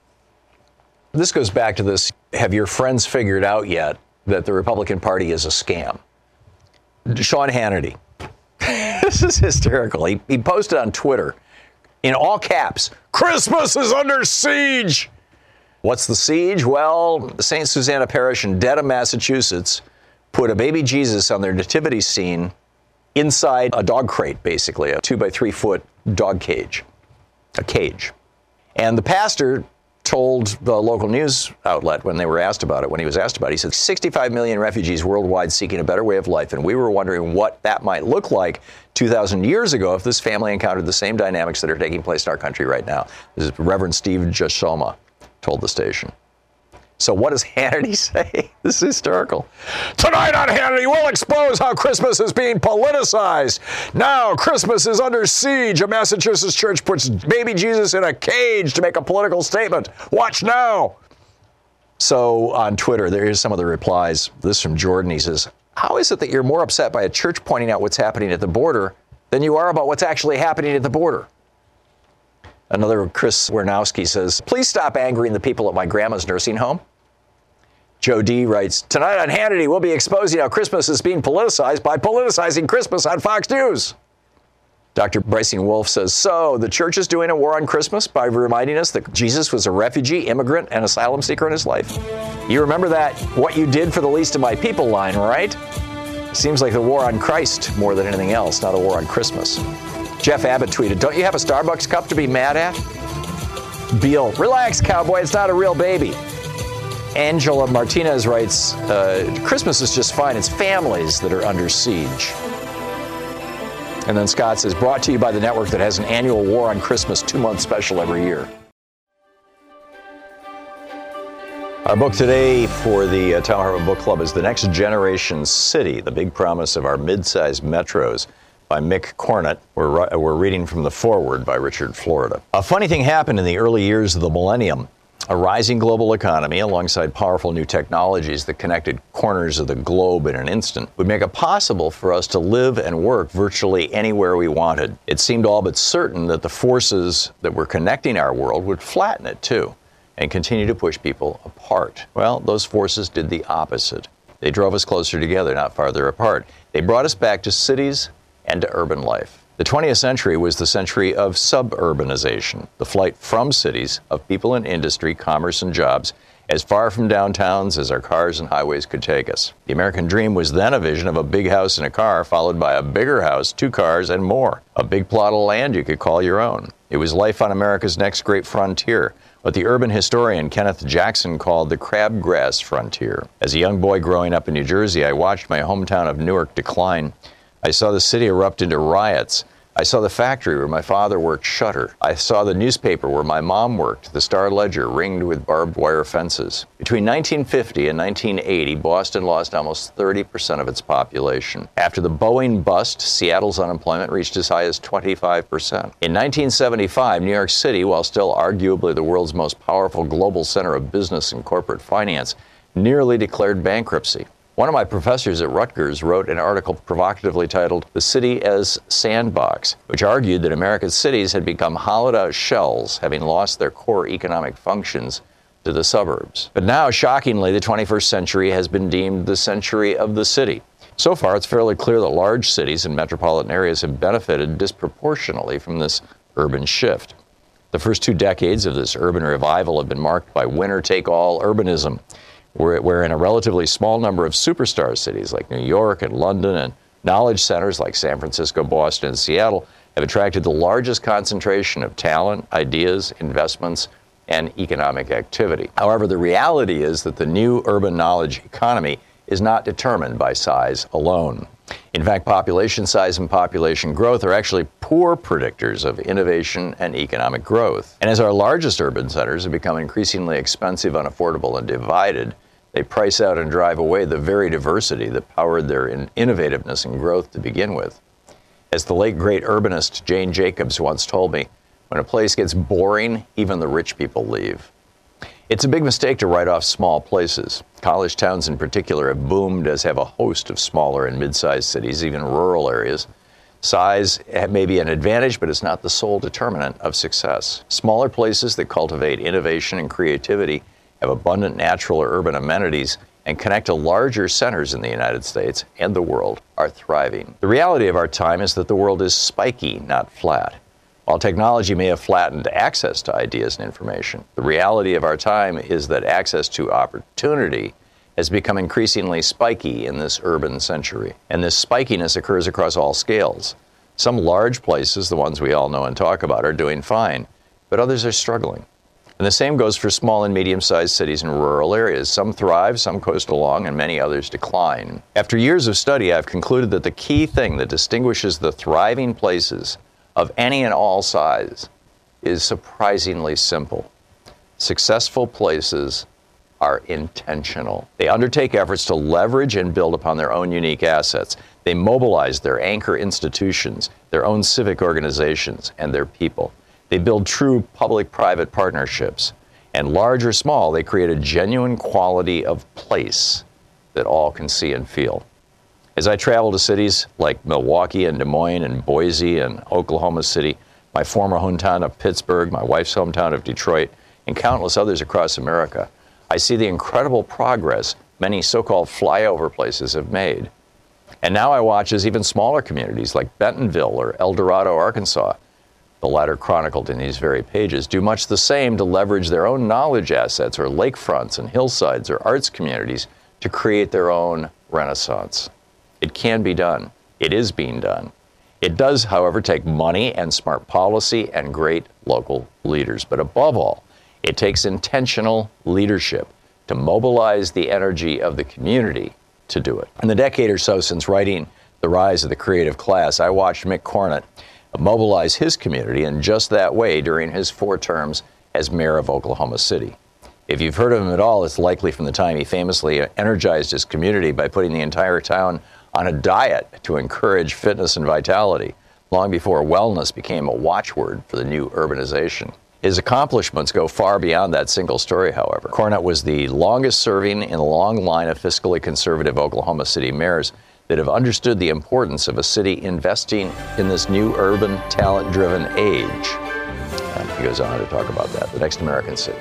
This goes back to this, have your friends figured out yet that the Republican Party is a scam? Sean Hannity. This is hysterical. He, he posted on Twitter, in all caps, Christmas is under siege. What's the siege? Well, Saint Susanna Parish in Dedham, Massachusetts, put a baby Jesus on their nativity scene inside a dog crate, basically, a two by three foot dog cage. A cage. And the pastor told the local news outlet when they were asked about it, when he was asked about it, he said, sixty-five million refugees worldwide seeking a better way of life. And we were wondering what that might look like two thousand years ago if this family encountered the same dynamics that are taking place in our country right now. This is Reverend Steve Jashoma told the station. So what does Hannity say? This is hysterical. Tonight on Hannity, we'll expose how Christmas is being politicized. Now, Christmas is under siege. A Massachusetts church puts baby Jesus in a cage to make a political statement. Watch now. So on Twitter, there's some of the replies. This from Jordan. He says, how is it that you're more upset by a church pointing out what's happening at the border than you are about what's actually happening at the border? Another, Chris Wernowski, says, please stop angering the people at my grandma's nursing home. Joe D. writes, tonight on Hannity, we'll be exposing how Christmas is being politicized by politicizing Christmas on Fox News. Doctor Brycing Wolf says, so the church is doing a war on Christmas by reminding us that Jesus was a refugee, immigrant, and asylum seeker in his life. You remember that what you did for the least of my people line, right? Seems like the war on Christ more than anything else, not a war on Christmas. Jeff Abbott tweeted, don't you have a Starbucks cup to be mad at? Beal, relax, cowboy, it's not a real baby. Angela Martinez writes, uh, Christmas is just fine. It's families that are under siege. And then Scott says, brought to you by the network that has an annual War on Christmas two-month special every year. Our book today for the uh, Thom Hartmann Book Club is The Next Generation City, the big promise of our mid-sized metros, by Mick Cornett. We're, we're reading from the foreword by Richard Florida. A funny thing happened in the early years of the millennium. A rising global economy, alongside powerful new technologies that connected corners of the globe in an instant, would make it possible for us to live and work virtually anywhere we wanted. It seemed all but certain that the forces that were connecting our world would flatten it too, and continue to push people apart. Well, those forces did the opposite. They drove us closer together, not farther apart. They brought us back to cities and to urban life. The twentieth century was the century of suburbanization, the flight from cities of people and industry, commerce and jobs, as far from downtowns as our cars and highways could take us. The American dream was then a vision of a big house and a car, followed by a bigger house, two cars, and more. A big plot of land you could call your own. It was life on America's next great frontier, what the urban historian Kenneth Jackson called the crabgrass frontier. As a young boy growing up in New Jersey, I watched my hometown of Newark decline. I saw the city erupt into riots. I saw the factory where my father worked shutter. I saw the newspaper where my mom worked, the Star-Ledger, ringed with barbed wire fences. Between nineteen fifty and nineteen eighty, Boston lost almost thirty percent of its population. After the Boeing bust, Seattle's unemployment reached as high as twenty-five percent. In nineteen seventy-five, New York City, while still arguably the world's most powerful global center of business and corporate finance, nearly declared bankruptcy. One of my professors at Rutgers wrote an article provocatively titled "The City as Sandbox," which argued that America's cities had become hollowed-out shells, having lost their core economic functions to the suburbs. But now, shockingly, the twenty-first century has been deemed the century of the city. So far, it's fairly clear that large cities and metropolitan areas have benefited disproportionately from this urban shift. The first two decades of this urban revival have been marked by winner-take-all urbanism, wherein a relatively small number of superstar cities like New York and London and knowledge centers like San Francisco, Boston, and Seattle have attracted the largest concentration of talent, ideas, investments, and economic activity. However, the reality is that the new urban knowledge economy is not determined by size alone. In fact, population size and population growth are actually poor predictors of innovation and economic growth. And as our largest urban centers have become increasingly expensive, unaffordable, and divided, they price out and drive away the very diversity that powered their in- innovativeness and growth to begin with. As the late great urbanist Jane Jacobs once told me, when a place gets boring, even the rich people leave. It's a big mistake to write off small places. College towns in particular have boomed, as have a host of smaller and mid-sized cities, even rural areas. Size may be an advantage, but it's not the sole determinant of success. Smaller places that cultivate innovation and creativity, have abundant natural or urban amenities, and connect to larger centers in the United States and the world, are thriving. The reality of our time is that the world is spiky, not flat. While technology may have flattened access to ideas and information, the reality of our time is that access to opportunity has become increasingly spiky in this urban century. And this spikiness occurs across all scales. Some large places, the ones we all know and talk about, are doing fine, but others are struggling. And the same goes for small and medium-sized cities and rural areas. Some thrive, some coast along, and many others decline. After years of study, I've concluded that the key thing that distinguishes the thriving places of any and all size is surprisingly simple. Successful places are intentional. They undertake efforts to leverage and build upon their own unique assets. They mobilize their anchor institutions, their own civic organizations, and their people. They build true public-private partnerships. And large or small, they create a genuine quality of place that all can see and feel. As I travel to cities like Milwaukee and Des Moines and Boise and Oklahoma City, my former hometown of Pittsburgh, my wife's hometown of Detroit, and countless others across America, I see the incredible progress many so-called flyover places have made. And now I watch as even smaller communities like Bentonville or El Dorado, Arkansas, the latter chronicled in these very pages, do much the same to leverage their own knowledge assets or lakefronts and hillsides or arts communities to create their own renaissance. It can be done. It is being done. It does, however, take money and smart policy and great local leaders. But above all, it takes intentional leadership to mobilize the energy of the community to do it. In the decade or so since writing The Rise of the Creative Class, I watched Mick Cornett mobilize his community in just that way during his four terms as mayor of Oklahoma City. If you've heard of him at all, it's likely from the time he famously energized his community by putting the entire town on a diet to encourage fitness and vitality, long before wellness became a watchword for the new urbanization. His accomplishments go far beyond that single story, however. Cornett was the longest serving in a long line of fiscally conservative Oklahoma City mayors that have understood the importance of a city investing in this new urban, talent-driven age. And he goes on to talk about that, the next American city.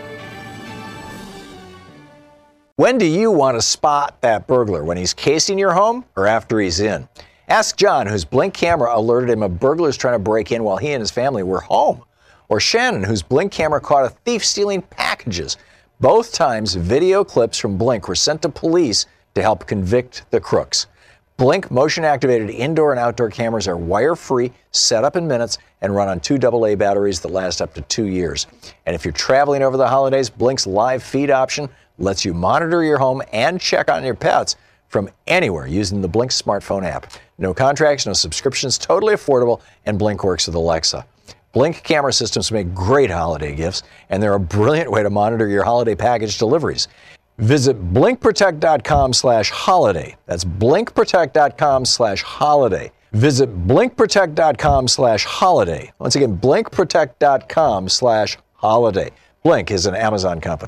When do you want to spot that burglar? When he's casing your home or after he's in? Ask John, whose Blink camera alerted him of burglars trying to break in while he and his family were home. Or Shannon, whose Blink camera caught a thief stealing packages. Both times, video clips from Blink were sent to police to help convict the crooks. Blink motion-activated indoor and outdoor cameras are wire-free, set up in minutes, and run on two double A batteries that last up to two years. And if you're traveling over the holidays, Blink's live feed option lets you monitor your home and check on your pets from anywhere using the Blink smartphone app. No contracts, no subscriptions, totally affordable, and Blink works with Alexa. Blink camera systems make great holiday gifts, and they're a brilliant way to monitor your holiday package deliveries. Visit blinkprotect.com slash holiday. That's blinkprotect.com slash holiday. Visit blinkprotect.com slash holiday. Once again, blinkprotect.com slash holiday. Blink is an Amazon company.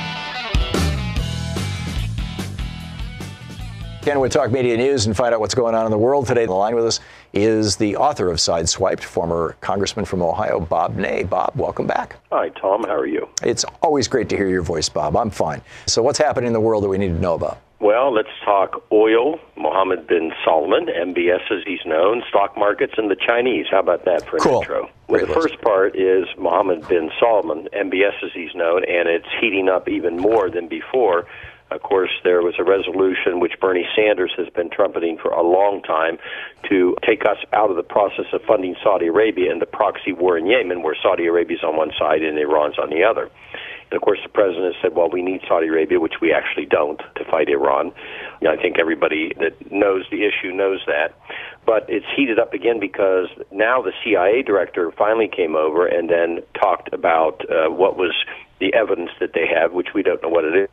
Again, we talk media news and find out what's going on in the world today. On the line with us is the author of Sideswiped, former Congressman from Ohio, Bob Ney. Bob, welcome back. Hi, Tom. How are you? It's always great to hear your voice, Bob. I'm fine. So what's happening in the world that we need to know about? Well, let's talk oil, Mohammed bin Salman, M B S as he's known, stock markets, and the Chinese. How about that for an cool. intro? Well, the first part is Mohammed bin Salman, M B S as he's known, and it's heating up even more than before. Of course, there was a resolution which Bernie Sanders has been trumpeting for a long time to take us out of the process of funding Saudi Arabia and the proxy war in Yemen, where Saudi Arabia's on one side and Iran's on the other. And of course, the president said, well, we need Saudi Arabia, which we actually don't, to fight Iran. You know, I think everybody that knows the issue knows that. But it's heated up again because now the C I A director finally came over and then talked about uh, what was the evidence that they have, which we don't know what it is.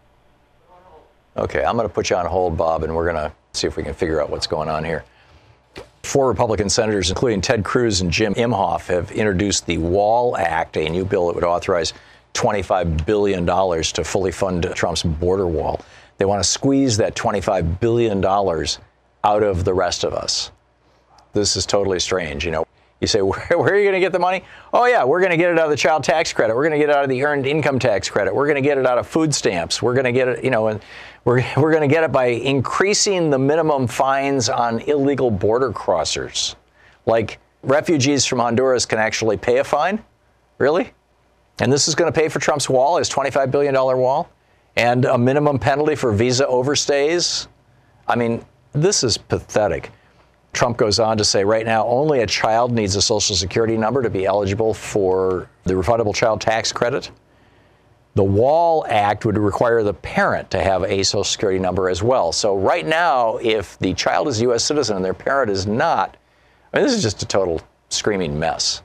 Okay, I'm going to put you on hold, Bob, and we're going to see if we can figure out what's going on here. Four Republican senators, including Ted Cruz and Jim Inhofe, have introduced the WALL Act, a new bill that would authorize twenty-five billion dollars to fully fund Trump's border wall. They want to squeeze that twenty-five billion dollars out of the rest of us. This is totally strange, you know. You say, where, where are you going to get the money? Oh, yeah, we're going to get it out of the child tax credit. We're going to get it out of the earned income tax credit. We're going to get it out of food stamps. We're going to get it, you know, and we're, we're going to get it by increasing the minimum fines on illegal border crossers. Like refugees from Honduras can actually pay a fine? Really? And this is going to pay for Trump's wall, his twenty-five billion dollars wall, and a minimum penalty for visa overstays? I mean, this is pathetic. Trump goes on to say right now only a child needs a Social Security number to be eligible for the refundable child tax credit. The WALL Act would require the parent to have a Social Security number as well. So right now, if the child is a U S citizen and their parent is not, I mean, this is just a total screaming mess.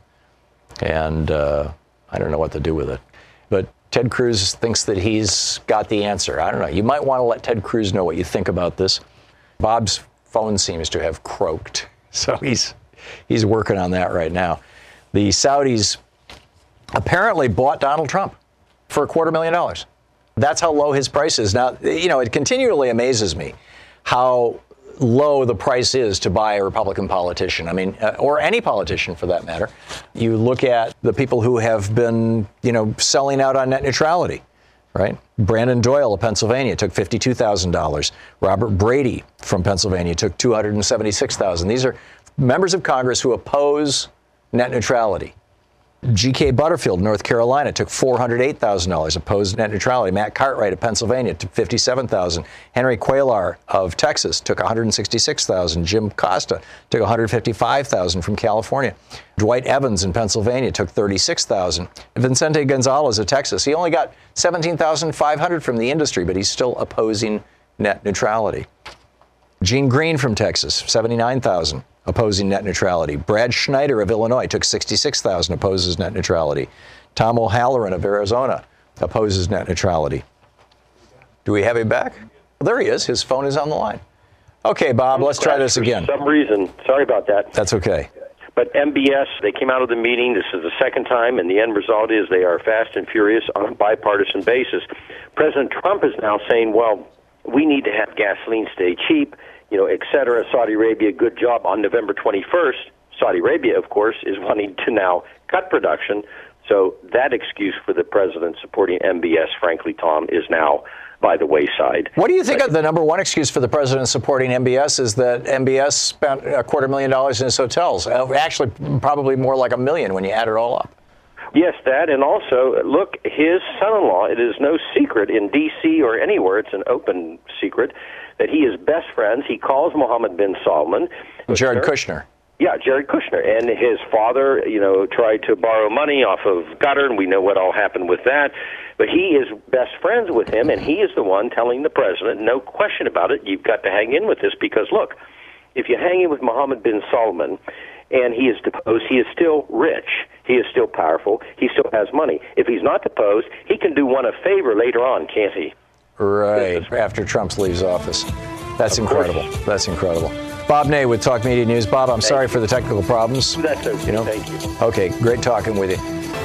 And uh, I don't know what to do with it. But Ted Cruz thinks that he's got the answer. I don't know. You might want to let Ted Cruz know what you think about this. Bob's phone seems to have croaked, so he's he's working on that right now. The Saudis apparently bought Donald Trump for a quarter million dollars. That's how low his price is. Now, you know, it continually amazes me how low the price is to buy a Republican politician. I mean, uh, or any politician for that matter. You look at the people who have been, you know, selling out on net neutrality. Right? Brandon Doyle of Pennsylvania took fifty-two thousand dollars. Robert Brady from Pennsylvania took two hundred seventy-six thousand dollars. These are members of Congress who oppose net neutrality. G K Butterfield, North Carolina, took four hundred eight thousand dollars, opposed net neutrality. Matt Cartwright of Pennsylvania took fifty-seven thousand dollars. Henry Cuellar of Texas took one hundred sixty-six thousand dollars. Jim Costa took one hundred fifty-five thousand dollars from California. Dwight Evans in Pennsylvania took thirty-six thousand dollars. Vicente Gonzalez of Texas, he only got seventeen thousand five hundred dollars from the industry, but he's still opposing net neutrality. Gene Green from Texas, seventy-nine thousand dollars. Opposing net neutrality. Brad Schneider of Illinois took sixty-six thousand dollars, opposes net neutrality. Tom O'Halloran of Arizona opposes net neutrality. Do we have him back? Well, there he is. His phone is on the line. Okay, Bob, let's try this again. For some reason, sorry about that. That's okay. But M B S, they came out of the meeting. This is the second time, and the end result is they are fast and furious on a bipartisan basis. President Trump is now saying, well, we need to have gasoline stay cheap, you know, et cetera. Saudi Arabia, good job. On November twenty-first, Saudi Arabia, of course, is wanting to now cut production. So that excuse for the president supporting M B S, frankly, Tom, is now by the wayside. What do you think of the number one excuse for the president supporting M B S is that M B S spent a quarter million dollars in his hotels? Actually, probably more like a million when you add it all up. Yes, that, and also, look, his son-in-law, it is no secret in D C or anywhere, it's an open secret, that he is best friends. He calls Mohammed bin Salman. Jared Kushner. Yeah, Jared Kushner. And his father, you know, tried to borrow money off of Qatar, and we know what all happened with that. But he is best friends with him, and he is the one telling the president, no question about it, you've got to hang in with this, because, look, if you hang in with Mohammed bin Salman, and he is deposed, he is still rich. He is still powerful. He still has money. If he's not deposed, he can do one a favor later on, can't he? Right, after Trump leaves office. That's incredible. That's incredible. Bob Ney with Talk Media News. Bob, I'm Thank sorry you. for the technical problems. That's okay. You know? Thank you. Okay, great talking with you.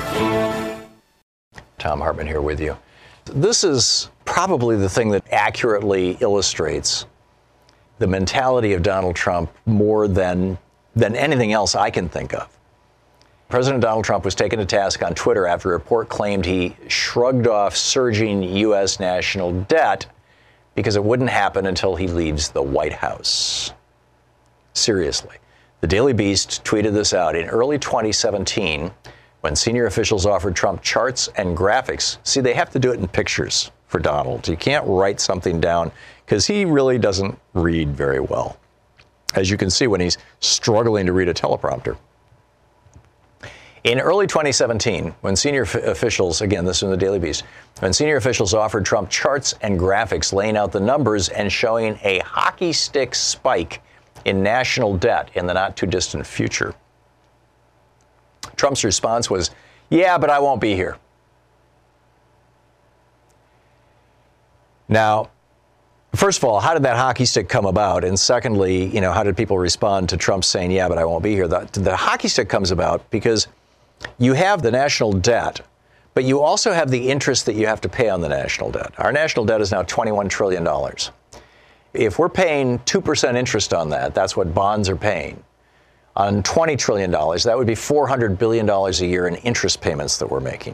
Thom Hartmann here with you. This is probably the thing that accurately illustrates the mentality of Donald Trump more than than anything else I can think of. President Donald Trump was taken to task on Twitter after a report claimed he shrugged off surging U S national debt because it wouldn't happen until he leaves the White House. Seriously. The Daily Beast tweeted this out in early twenty seventeen when senior officials offered Trump charts and graphics. See, they have to do it in pictures for Donald. You can't write something down because he really doesn't read very well, as you can see when he's struggling to read a teleprompter. In early twenty seventeen, when senior f- officials, again, this is in the Daily Beast, when senior officials offered Trump charts and graphics laying out the numbers and showing a hockey stick spike in national debt in the not-too-distant future, Trump's response was, yeah, but I won't be here. Now, first of all, how did that hockey stick come about? And secondly, you know, how did people respond to Trump saying, yeah, but I won't be here? The, the hockey stick comes about because you have the national debt, but you also have the interest that you have to pay on the national debt. Our national debt is now twenty-one trillion dollars. If we're paying two percent interest on that, that's what bonds are paying. On twenty trillion dollars, that would be four hundred billion dollars a year in interest payments that we're making.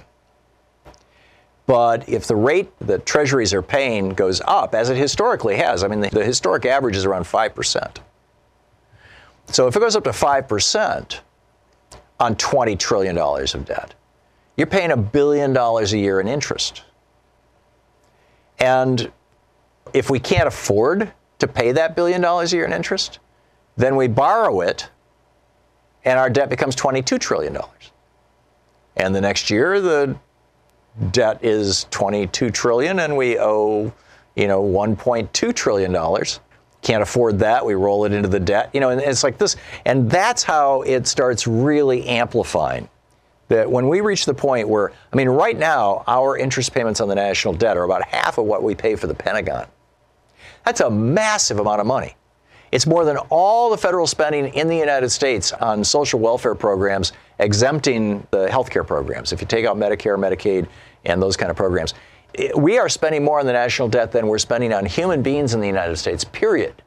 But if the rate that treasuries are paying goes up, as it historically has, I mean, the, the historic average is around five percent. So if it goes up to five percent on twenty trillion dollars of debt, you're paying a billion dollars a year in interest. And if we can't afford to pay that billion dollars a year in interest, then we borrow it and our debt becomes twenty-two trillion dollars. And the next year, the debt is twenty-two trillion dollars and we owe, you know, one point two trillion dollars. Can't afford that. We roll it into the debt, you know, and it's like this. And that's how it starts really amplifying. That when we reach the point where, I mean, right now, our interest payments on the national debt are about half of what we pay for the Pentagon. That's a massive amount of money. It's more than all the federal spending in the United States on social welfare programs, exempting the health care programs. If you take out Medicare, Medicaid, and those kind of programs, we are spending more on the national debt than we're spending on human beings in the United States, period.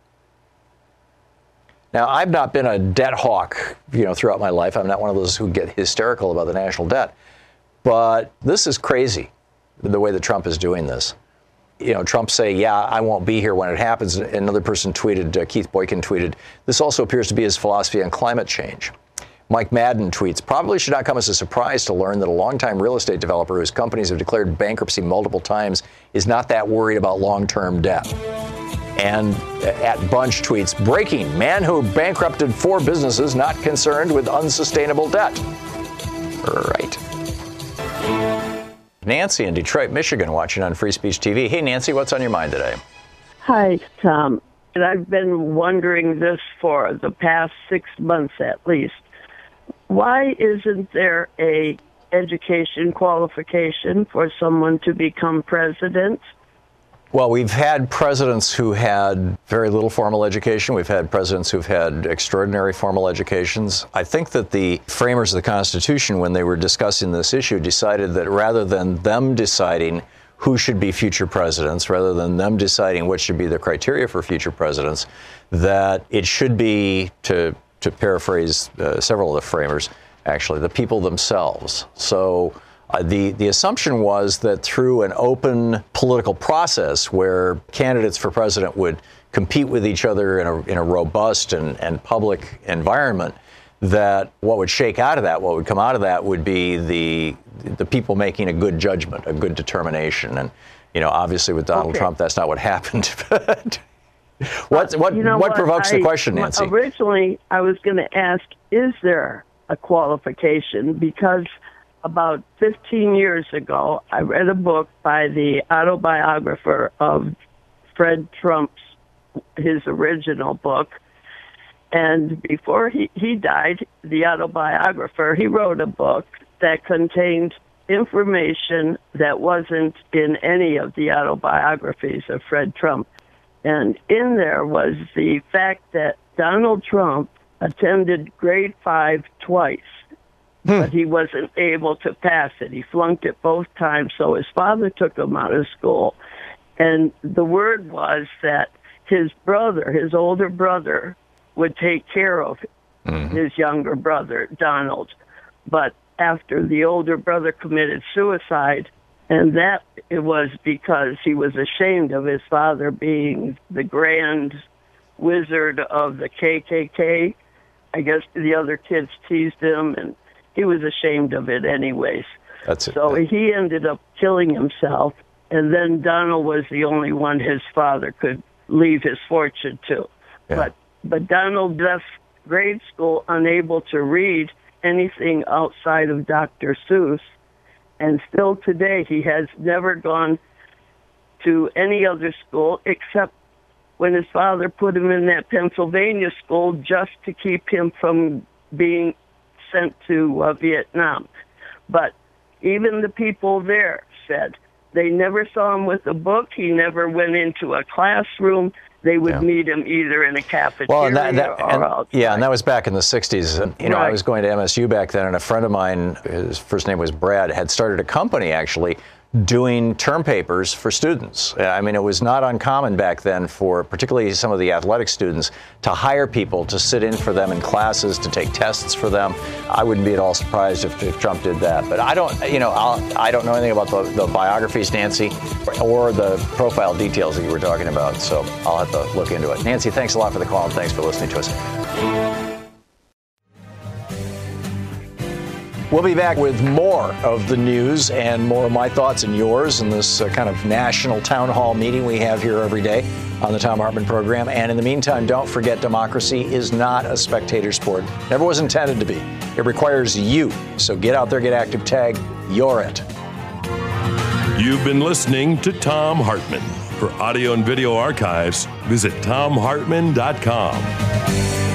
Now, I've not been a debt hawk, you know, throughout my life. I'm not one of those who get hysterical about the national debt. But this is crazy, the way that Trump is doing this. You know, Trump say, yeah, I won't be here when it happens. Another person tweeted, uh, Keith Boykin tweeted, this also appears to be his philosophy on climate change. Mike Madden tweets, probably should not come as a surprise to learn that a longtime real estate developer whose companies have declared bankruptcy multiple times is not that worried about long-term debt. And at Bunch tweets, breaking, man who bankrupted four businesses not concerned with unsustainable debt. Right. Nancy in Detroit, Michigan, watching on Free Speech T V. Hey, Nancy, what's on your mind today? Hi, Tom. I've been wondering this for the past six months at least. Why isn't there a education qualification for someone to become president? Well, we've had presidents who had very little formal education. We've had presidents who've had extraordinary formal educations. I think that the framers of the Constitution, when they were discussing this issue, decided that rather than them deciding who should be future presidents, rather than them deciding what should be the criteria for future presidents, that it should be, to, to paraphrase uh, several of the framers, actually, the people themselves. So Uh, the, the assumption was that through an open political process where candidates for president would compete with each other in a, in a robust and, and public environment, that what would shake out of that, what would come out of that, would be the the people making a good judgment, a good determination. And, you know, obviously with Donald Okay. Trump, that's not what happened. But what what You know what provokes the I- question, Nancy? Originally, I was going to ask, is there a qualification? Because about fifteen years ago, I read a book by the autobiographer of Fred Trump's, his original book. And before he, he died, the autobiographer, he wrote a book that contained information that wasn't in any of the autobiographies of Fred Trump. And in there was the fact that Donald Trump attended grade five twice, but he wasn't able to pass it. He flunked it both times, so his father took him out of school. And the word was that his brother, his older brother, would take care of Mm-hmm. his younger brother, Donald. But after the older brother committed suicide, and that it was because he was ashamed of his father being the grand wizard of the K K K. I guess the other kids teased him, and he was ashamed of it anyways. That's it. So he ended up killing himself, and then Donald was the only one his father could leave his fortune to. Yeah. But but Donald left grade school unable to read anything outside of Doctor Seuss, and still today he has never gone to any other school except when his father put him in that Pennsylvania school just to keep him from being sent to uh, Vietnam. But even the people there said they never saw him with a book. He never went into a classroom. They would Yeah. meet him either in a cafeteria Well, and that, that, or and- outside. yeah, and that was back in the sixties. And, you know, I Right. was going to M S U back then, and a friend of mine, his first name was Brad, had started a company actually doing term papers for students. I mean, it was not uncommon back then for particularly some of the athletic students to hire people to sit in for them in classes, to take tests for them. I wouldn't be at all surprised if, if Trump did that. But I don't, you know, I'll, I don't know anything about the, the biographies, Nancy, or the profile details that you were talking about. So I'll have to look into it. Nancy, thanks a lot for the call, and thanks for listening to us. We'll be back with more of the news and more of my thoughts and yours in this uh, kind of national town hall meeting we have here every day on the Thom Hartmann program. And in the meantime, don't forget, democracy is not a spectator sport. Never was intended to be. It requires you. So get out there, get active, tag, you're it. You've been listening to Thom Hartmann. For audio and video archives, visit thom hartmann dot com.